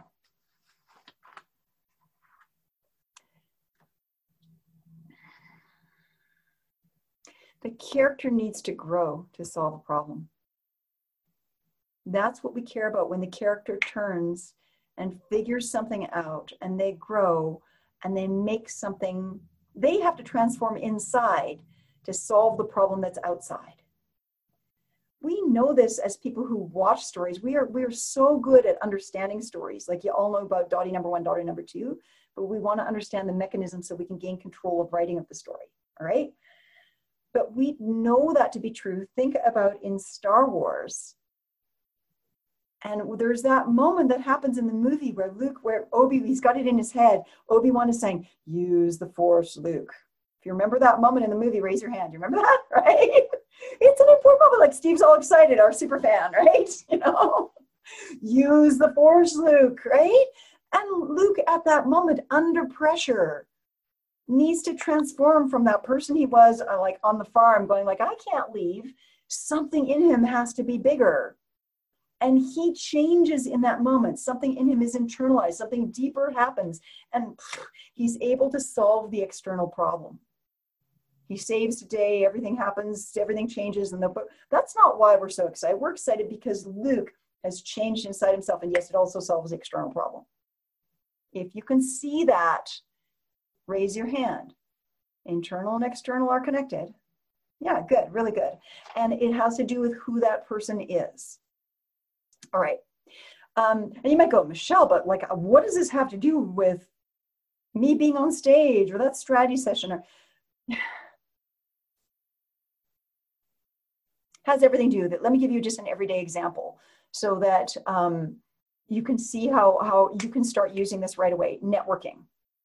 The character needs to grow to solve a problem. That's what we care about when the character turns and figures something out and they grow and they make something, they have to transform inside to solve the problem that's outside. we know this as people who watch stories. We are, we are so good at understanding stories. Like you all know about Dottie number one, Dottie number two, but we want to understand the mechanism so we can gain control of writing of the story, all right? But we know that to be true. Think about in Star Wars. And there's that moment that happens in the movie where Luke, where Obi, he's got it in his head. Obi-Wan is saying, use the Force, Luke. If you remember that moment in the movie, raise your hand. You remember that, right? It's an important moment. Like Steve's all excited, our super fan, right? You know, use the Force, Luke, right? And Luke at that moment under pressure needs to transform from that person he was uh, like on the farm going like, I can't leave. Something in him has to be bigger. And he changes in that moment. Something in him is internalized. Something deeper happens. And he's able to solve the external problem. He saves the day. Everything happens. Everything changes. And the, but that's not why we're so excited. We're excited because Luke has changed inside himself. And yes, it also solves the external problem. If you can see that, raise your hand. Internal and external are connected. Yeah, good. Really good. And it has to do with who that person is. All right. Um, and you might go, Michelle, but like, what does this have to do with me being on stage or that strategy session? Or has everything to do with it. Let me give you just an everyday example so that um, you can see how, how you can start using this right away. Networking.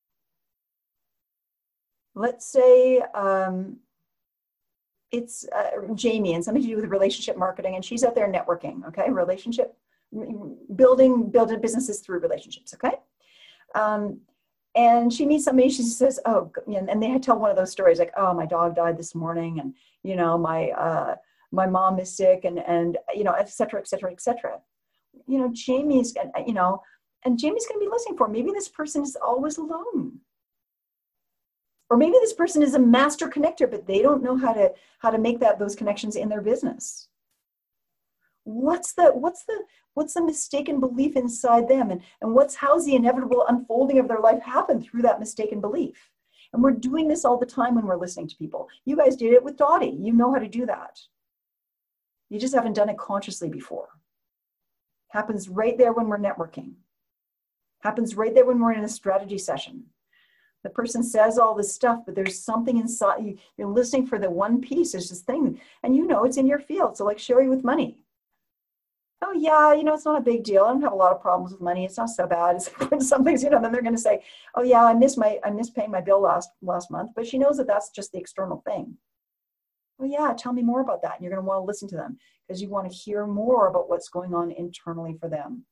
Let's say um, it's uh, Jamie and something to do with relationship marketing, and she's out there networking, okay? Relationship, building, building businesses through relationships, okay? Um, and she meets somebody, she says, oh, and they tell one of those stories like, oh, my dog died this morning, and, you know, my, uh, my mom is sick, and, and, you know, et cetera, et cetera, et cetera. You know, Jamie's, you know, and Jamie's going to be listening for, maybe this person is always alone. Or maybe this person is a master connector, but they don't know how to how to make that those connections in their business. What's the what's the what's the mistaken belief inside them, and and what's how's the inevitable unfolding of their life happen through that mistaken belief? And we're doing this all the time when we're listening to people. You guys did it with Dottie. You know how to do that. You just haven't done it consciously before. Happens right there when we're networking. Happens right there when we're in a strategy session. The person says all this stuff, but there's something inside you. You're listening for the one piece. There's this thing, and you know it's in your field. So like Sherry with money. Oh yeah, you know, it's not a big deal. I don't have a lot of problems with money. It's not so bad. It's some things, you know, then they're going to say, oh yeah, I missed my, I missed paying my bill last, last month. But she knows that that's just the external thing. Oh yeah, tell me more about that. And you're going to want to listen to them because you want to hear more about what's going on internally for them.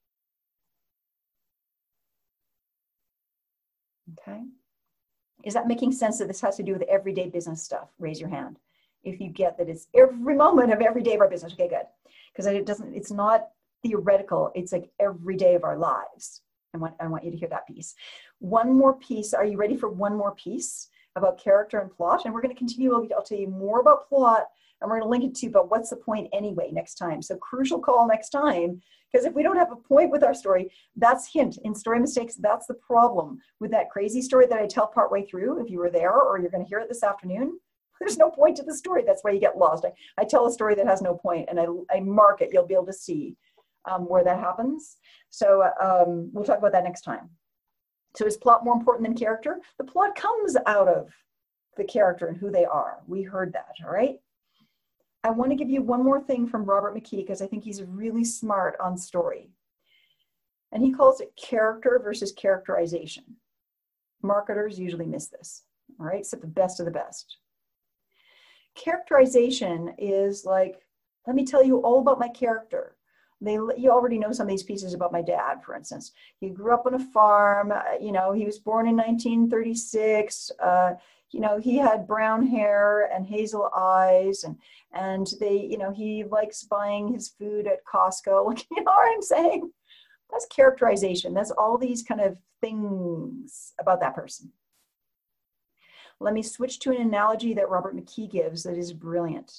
Okay. Is that making sense that this has to do with everyday business stuff? Raise your hand. If you get that it's every moment of every day of our business. Okay, good. Because it doesn't, it's not theoretical. It's like every day of our lives. I want, I want you to hear that piece. One more piece. Are you ready for one more piece about character and plot? And we're going to continue. I'll, I'll tell you more about plot, and we're going to link it to, but what's the point anyway next time? So crucial call next time. Because if we don't have a point with our story, that's hint. In story mistakes, that's the problem. With that crazy story that I tell partway through, if you were there or you're going to hear it this afternoon, there's no point to the story. That's why you get lost. I, I tell a story that has no point, and I, I mark it. You'll be able to see um, where that happens. So um, we'll talk about that next time. So is plot more important than character? The plot comes out of the character and who they are. We heard that, all right? I want to give you one more thing from Robert McKee because I think he's really smart on story. And he calls it character versus characterization. Marketers usually miss this, all right? Except the best of the best. Characterization is like, let me tell you all about my character. They, you already know some of these pieces about my dad, for instance. He grew up on a farm, uh, you know, he was born in nineteen thirty-six, uh, you know, he had brown hair and hazel eyes, and and they, you know, he likes buying his food at Costco. Like, you know what I'm saying? That's characterization. That's all these kind of things about that person. Let me switch to an analogy that Robert McKee gives that is brilliant.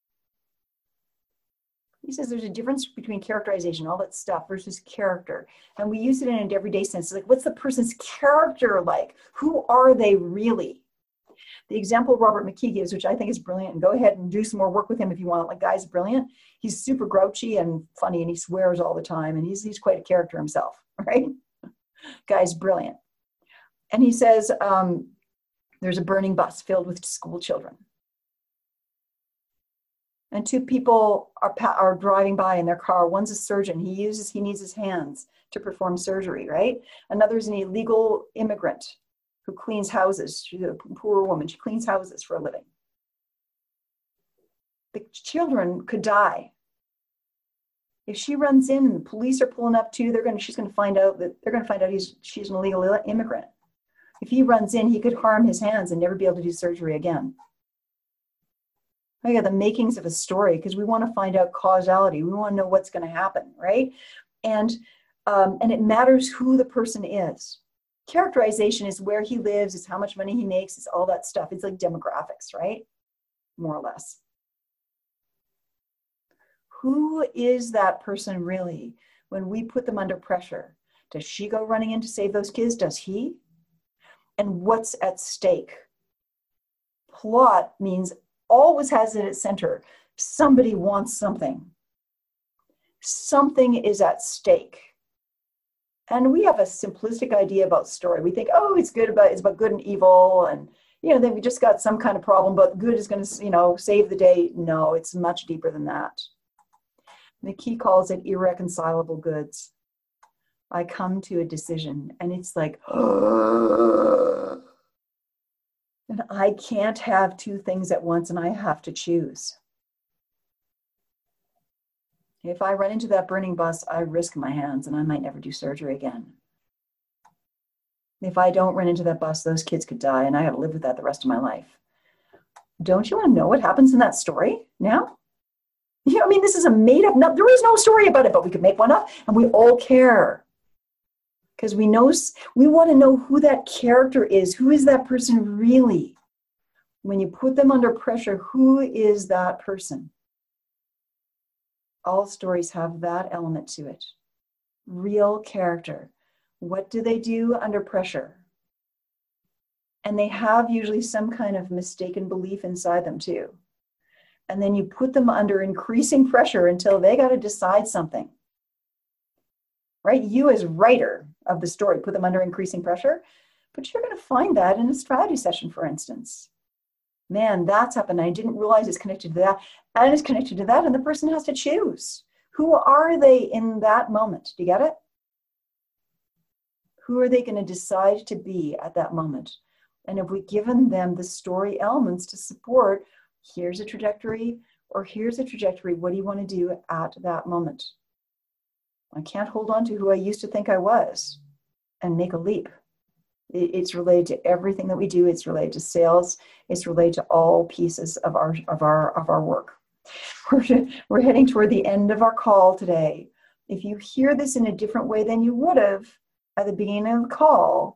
He says there's a difference between characterization, all that stuff, versus character. And we use it in an everyday sense. Like, what's the person's character like? Who are they really? The example Robert McKee gives, which I think is brilliant, and go ahead and do some more work with him if you want. Like, guy's brilliant. He's super grouchy and funny, and he swears all the time, and he's he's quite a character himself, right? Guy's brilliant. And he says, um, there's a burning bus filled with school children. And two people are, are driving by in their car. One's a surgeon. He uses, he needs his hands to perform surgery, right? Another's an illegal immigrant who cleans houses. She's a poor woman. She cleans houses for a living. The children could die. If she runs in and the police are pulling up too, they're going to, she's going to find out that they're going to find out he's, she's an illegal immigrant. If he runs in, he could harm his hands and never be able to do surgery again. I got the makings of a story because we want to find out causality. We want to know what's going to happen, right? And um, and it matters who the person is. Characterization is where he lives, it's how much money he makes, it's all that stuff. It's like demographics, right? More or less. Who is that person really when we put them under pressure? Does she go running in to save those kids? Does he? And what's at stake? Plot means always has it at center. Somebody wants something. Something is at stake. And we have a simplistic idea about story. We think, oh, it's good about, it's about good and evil. And, you know, then we just got some kind of problem, but good is going to, you know, save the day. No, it's much deeper than that. McKee calls it irreconcilable goods. I come to a decision and it's like, oh, and I can't have two things at once and I have to choose. If I run into that burning bus, I risk my hands and I might never do surgery again. If I don't run into that bus, those kids could die and I have to live with that the rest of my life. Don't you want to know what happens in that story now? You know, I mean, this is a made up, no, there is no story about it, but we could make one up and we all care. Because we know, we want to know who that character is. Who is that person really? When you put them under pressure, who is that person? All stories have that element to it. Real character. What do they do under pressure? And they have usually some kind of mistaken belief inside them too. And then you put them under increasing pressure until they got to decide something. Right? You as writer of the story put them under increasing pressure, but you're going to find that in a strategy session, for instance. Man, that's happened. I didn't realize it's connected to that. And it's connected to that, and the person has to choose. Who are they in that moment? Do you get it? Who are they going to decide to be at that moment? And have we given them the story elements to support, here's a trajectory, or here's a trajectory, what do you want to do at that moment? I can't hold on to who I used to think I was and make a leap. It's related to everything that we do. It's related to sales. It's related to all pieces of our of our of our work. We're, we're heading toward the end of our call today. If you hear this in a different way than you would have at the beginning of the call,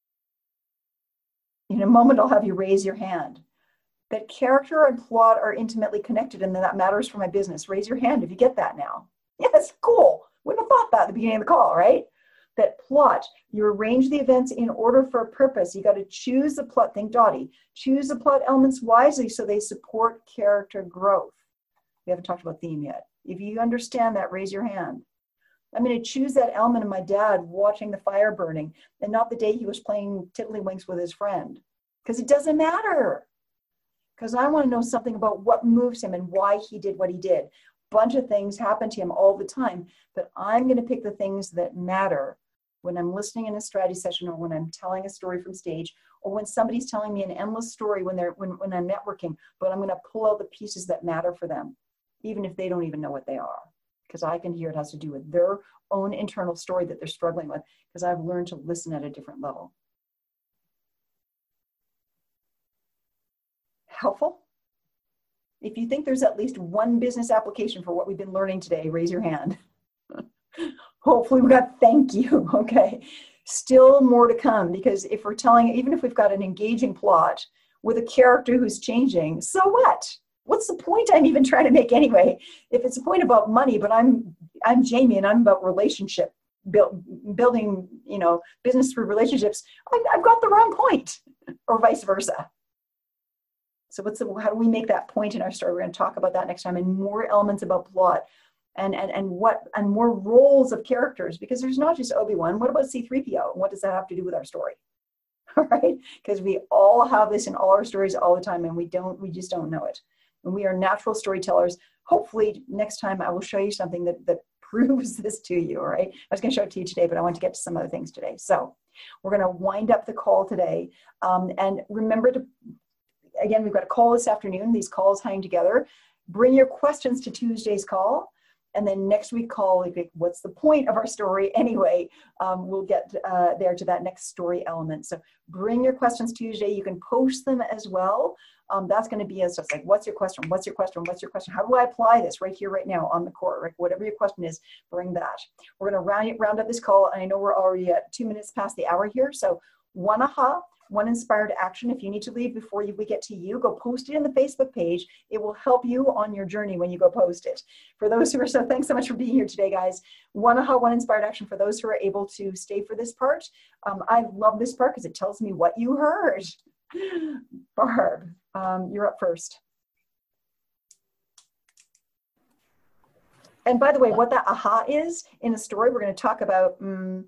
in a moment I'll have you raise your hand. That character and plot are intimately connected, and that matters for my business. Raise your hand if you get that now. Yes, cool. Wouldn't have thought that at the beginning of the call, right? That plot, you arrange the events in order for a purpose. You got to choose the plot. Think Dottie. Choose the plot elements wisely so they support character growth. We haven't talked about theme yet. If you understand that, raise your hand. I'm going to choose that element of my dad watching the fire burning and not the day he was playing tiddlywinks with his friend. Because it doesn't matter. Because I want to know something about what moves him and why he did what he did. Bunch of things happen to him all the time, but I'm going to pick the things that matter when I'm listening in a strategy session, or when I'm telling a story from stage, or when somebody's telling me an endless story when they're when, when I'm networking, but I'm going to pull out the pieces that matter for them, even if they don't even know what they are, because I can hear it has to do with their own internal story that they're struggling with, because I've learned to listen at a different level. Helpful? If you think there's at least one business application for what we've been learning today, raise your hand. Hopefully we got thank you, okay. Still more to come, because if we're telling, even if we've got an engaging plot with a character who's changing, so what? What's the point I'm even trying to make anyway? If it's a point about money, but I'm I'm Jamie and I'm about relationship, build, building, you know, business through relationships, I, I've got the wrong point, or vice versa. So what's the, how do we make that point in our story? We're going to talk about that next time, and more elements about plot and, and, and what, and more roles of characters, because there's not just Obi-Wan. What about C three P O? And what does that have to do with our story? All right. Because we all have this in all our stories all the time, and we don't, we just don't know it. And we are natural storytellers. Hopefully next time I will show you something that, that proves this to you. All right. I was going to show it to you today, but I want to get to some other things today. So we're going to wind up the call today. Um, and remember to, again, we've got a call this afternoon. These calls hang together. Bring your questions to Tuesday's call. And then next week call, like, what's the point of our story anyway? Um, we'll get uh, there to that next story element. So bring your questions Tuesday. You can post them as well. Um, that's going to be as just like, what's your question? What's your question? What's your question? How do I apply this right here, right now on the court? Right? Whatever your question is, bring that. We're going to round, round up this call. And I know we're already at two minutes past the hour here. So one aha, one inspired action. If you need to leave before you, we get to you, go post it in the Facebook page. It will help you on your journey when you go post it. For those who are, so thanks so much for being here today, guys. One aha, one inspired action for those who are able to stay for this part. Um, I love this part because it tells me what you heard. Barb, um, you're up first. And by the way, what that aha is in a story, we're going to talk about um,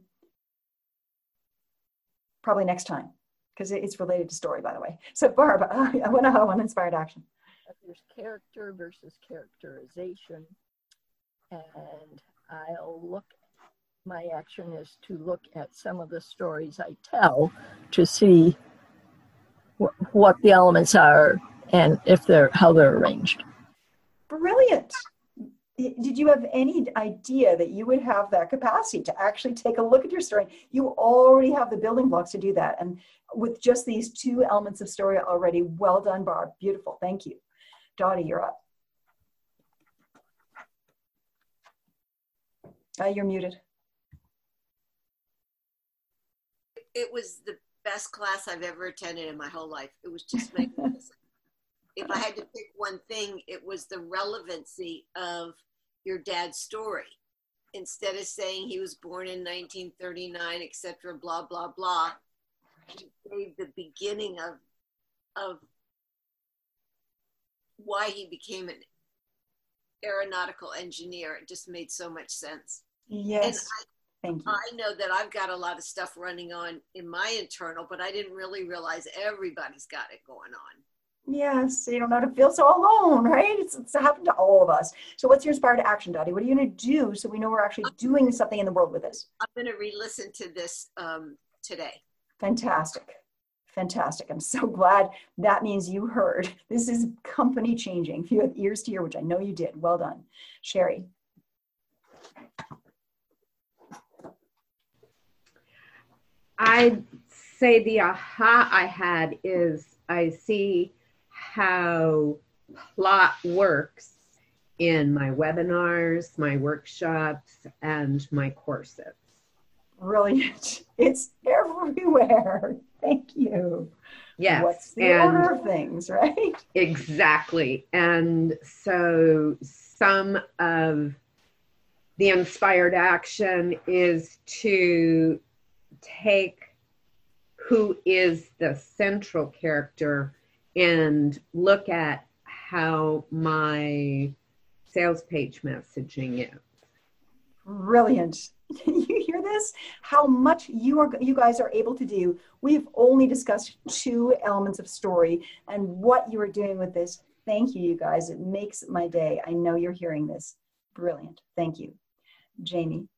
probably next time, because it's related to story, by the way. So Barb, uh, one aha, one inspired action. There's character versus characterization. And I'll look, my action is to look at some of the stories I tell to see wh what the elements are and if they're, how they're arranged. Brilliant. Did you have any idea that you would have that capacity to actually take a look at your story? You already have the building blocks to do that. And with just these two elements of story already, well done, Barb. Beautiful. Thank you. Dottie, you're up. Uh, you're muted. It was the best class I've ever attended in my whole life. It was just magnificent. If I had to pick one thing, it was the relevancy of your dad's story. Instead of saying he was born in nineteen thirty-nine, et cetera, blah, blah, blah, he gave the beginning of, of why he became an aeronautical engineer. It just made so much sense. Yes, and I, thank you. I know that I've got a lot of stuff running on in my internal, but I didn't really realize everybody's got it going on. Yes, you don't know to feel so alone, right? It's, it's happened to all of us. So what's your inspired action, Dottie? What are you going to do so we know we're actually doing something in the world with this? I'm going to re-listen to this um, today. Fantastic. Fantastic. I'm so glad that means you heard. This is company changing. If you have ears to hear, which I know you did, well done. Sherry. I'd say the aha I had is I see how plot works in my webinars, my workshops, and my courses. Brilliant. It's everywhere. Thank you. Yes. What's the and order of things, right? Exactly. And so some of the inspired action is to take who is the central character and look at how my sales page messaging is. Brilliant. You hear this? How much you are, you guys are able to do. We've only discussed two elements of story and what you are doing with this. Thank you, you guys. It makes my day. I know you're hearing this. Brilliant. Thank you. Jamie.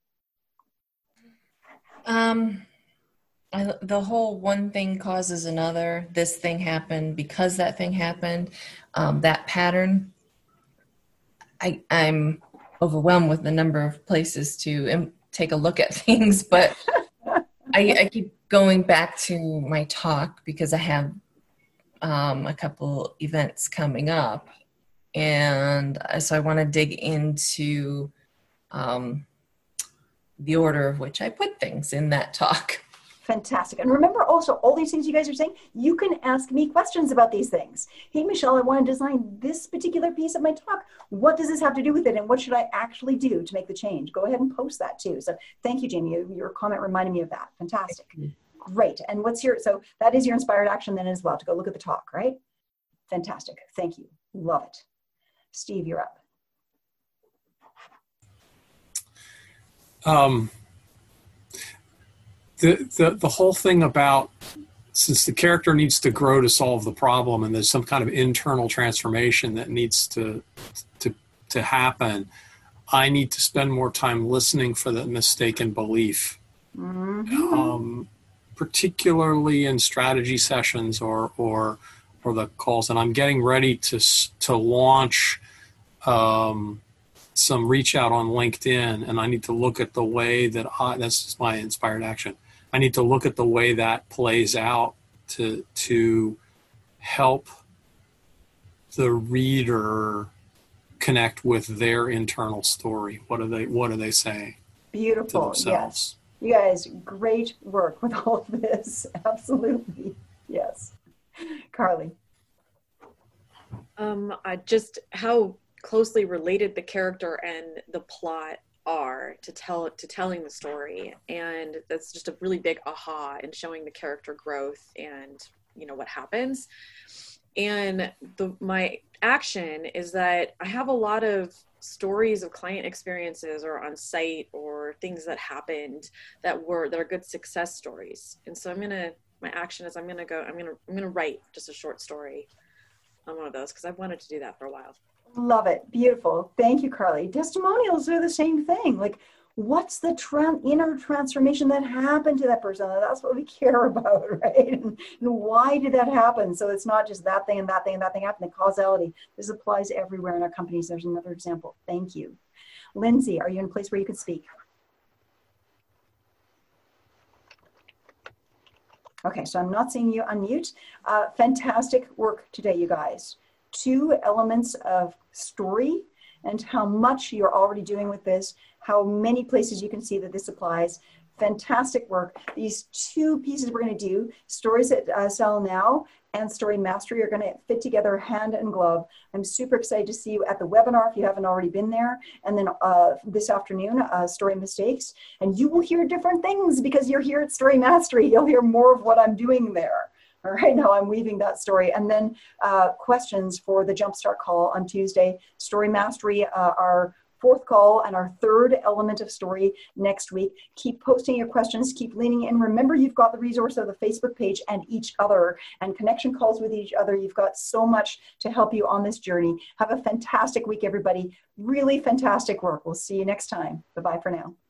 Um, I, the whole one thing causes another. This thing happened because that thing happened. Um, that pattern. I, I'm overwhelmed with the number of places to um, take a look at things, but I, I keep going back to my talk because I have um, a couple events coming up, and so I want to dig into um, the order of which I put things in that talk. Fantastic. And remember also, all these things you guys are saying, you can ask me questions about these things. Hey, Michelle, I want to design this particular piece of my talk. What does this have to do with it? And what should I actually do to make the change? Go ahead and post that too. So thank you, Jamie. Your comment reminded me of that. Fantastic. Great. And what's your, so that is your inspired action then as well, to go look at the talk, right? Fantastic. Thank you. Love it. Steve, you're up. Um, the, the, the whole thing about, since the character needs to grow to solve the problem and there's some kind of internal transformation that needs to, to, to happen, I need to spend more time listening for the mistaken belief. Mm-hmm. Um, particularly in strategy sessions or, or, or the calls. And I'm getting ready to, to launch, um, some reach out on LinkedIn, and I need to look at the way that I, that's just my inspired action. I need to look at the way that plays out to, to help the reader connect with their internal story. What are they, what are they saying? Beautiful. Yes. You guys, great work with all of this. Absolutely. Yes. Carly. Um, I just, how closely related the character and the plot are to tell to telling the story, and that's just a really big aha in showing the character growth and, you know, what happens. And the my action is that I have a lot of stories of client experiences or on site or things that happened that were that are good success stories. And so I'm gonna my action is I'm gonna go I'm gonna I'm gonna write just a short story on one of those because I've wanted to do that for a while. Love it. Beautiful. Thank you, Carly. Testimonials are the same thing. Like, what's the tra- inner transformation that happened to that person? That's what we care about, right? And, and why did that happen? So it's not just that thing and that thing and that thing happened. The causality. This applies everywhere in our companies. There's another example. Thank you. Lindsay, are you in a place where you could speak? Okay, so I'm not seeing you unmute. Uh, fantastic work today, you guys. Two elements of story and how much you're already doing with this, how many places you can see that this applies. Fantastic work. These two pieces we're going to do, Stories That uh, Sell Now and Story Mastery, are going to fit together hand and glove. I'm super excited to see you at the webinar if you haven't already been there. And then uh, this afternoon, uh, Story Mistakes. And you will hear different things because you're here at Story Mastery. You'll hear more of what I'm doing there. All right, now I'm weaving that story. And then uh, questions for the Jumpstart call on Tuesday. Story Mastery, uh, our fourth call and our third element of story next week. Keep posting your questions, keep leaning in. Remember, you've got the resource of the Facebook page and each other and connection calls with each other. You've got so much to help you on this journey. Have a fantastic week, everybody. Really fantastic work. We'll see you next time. Bye-bye for now.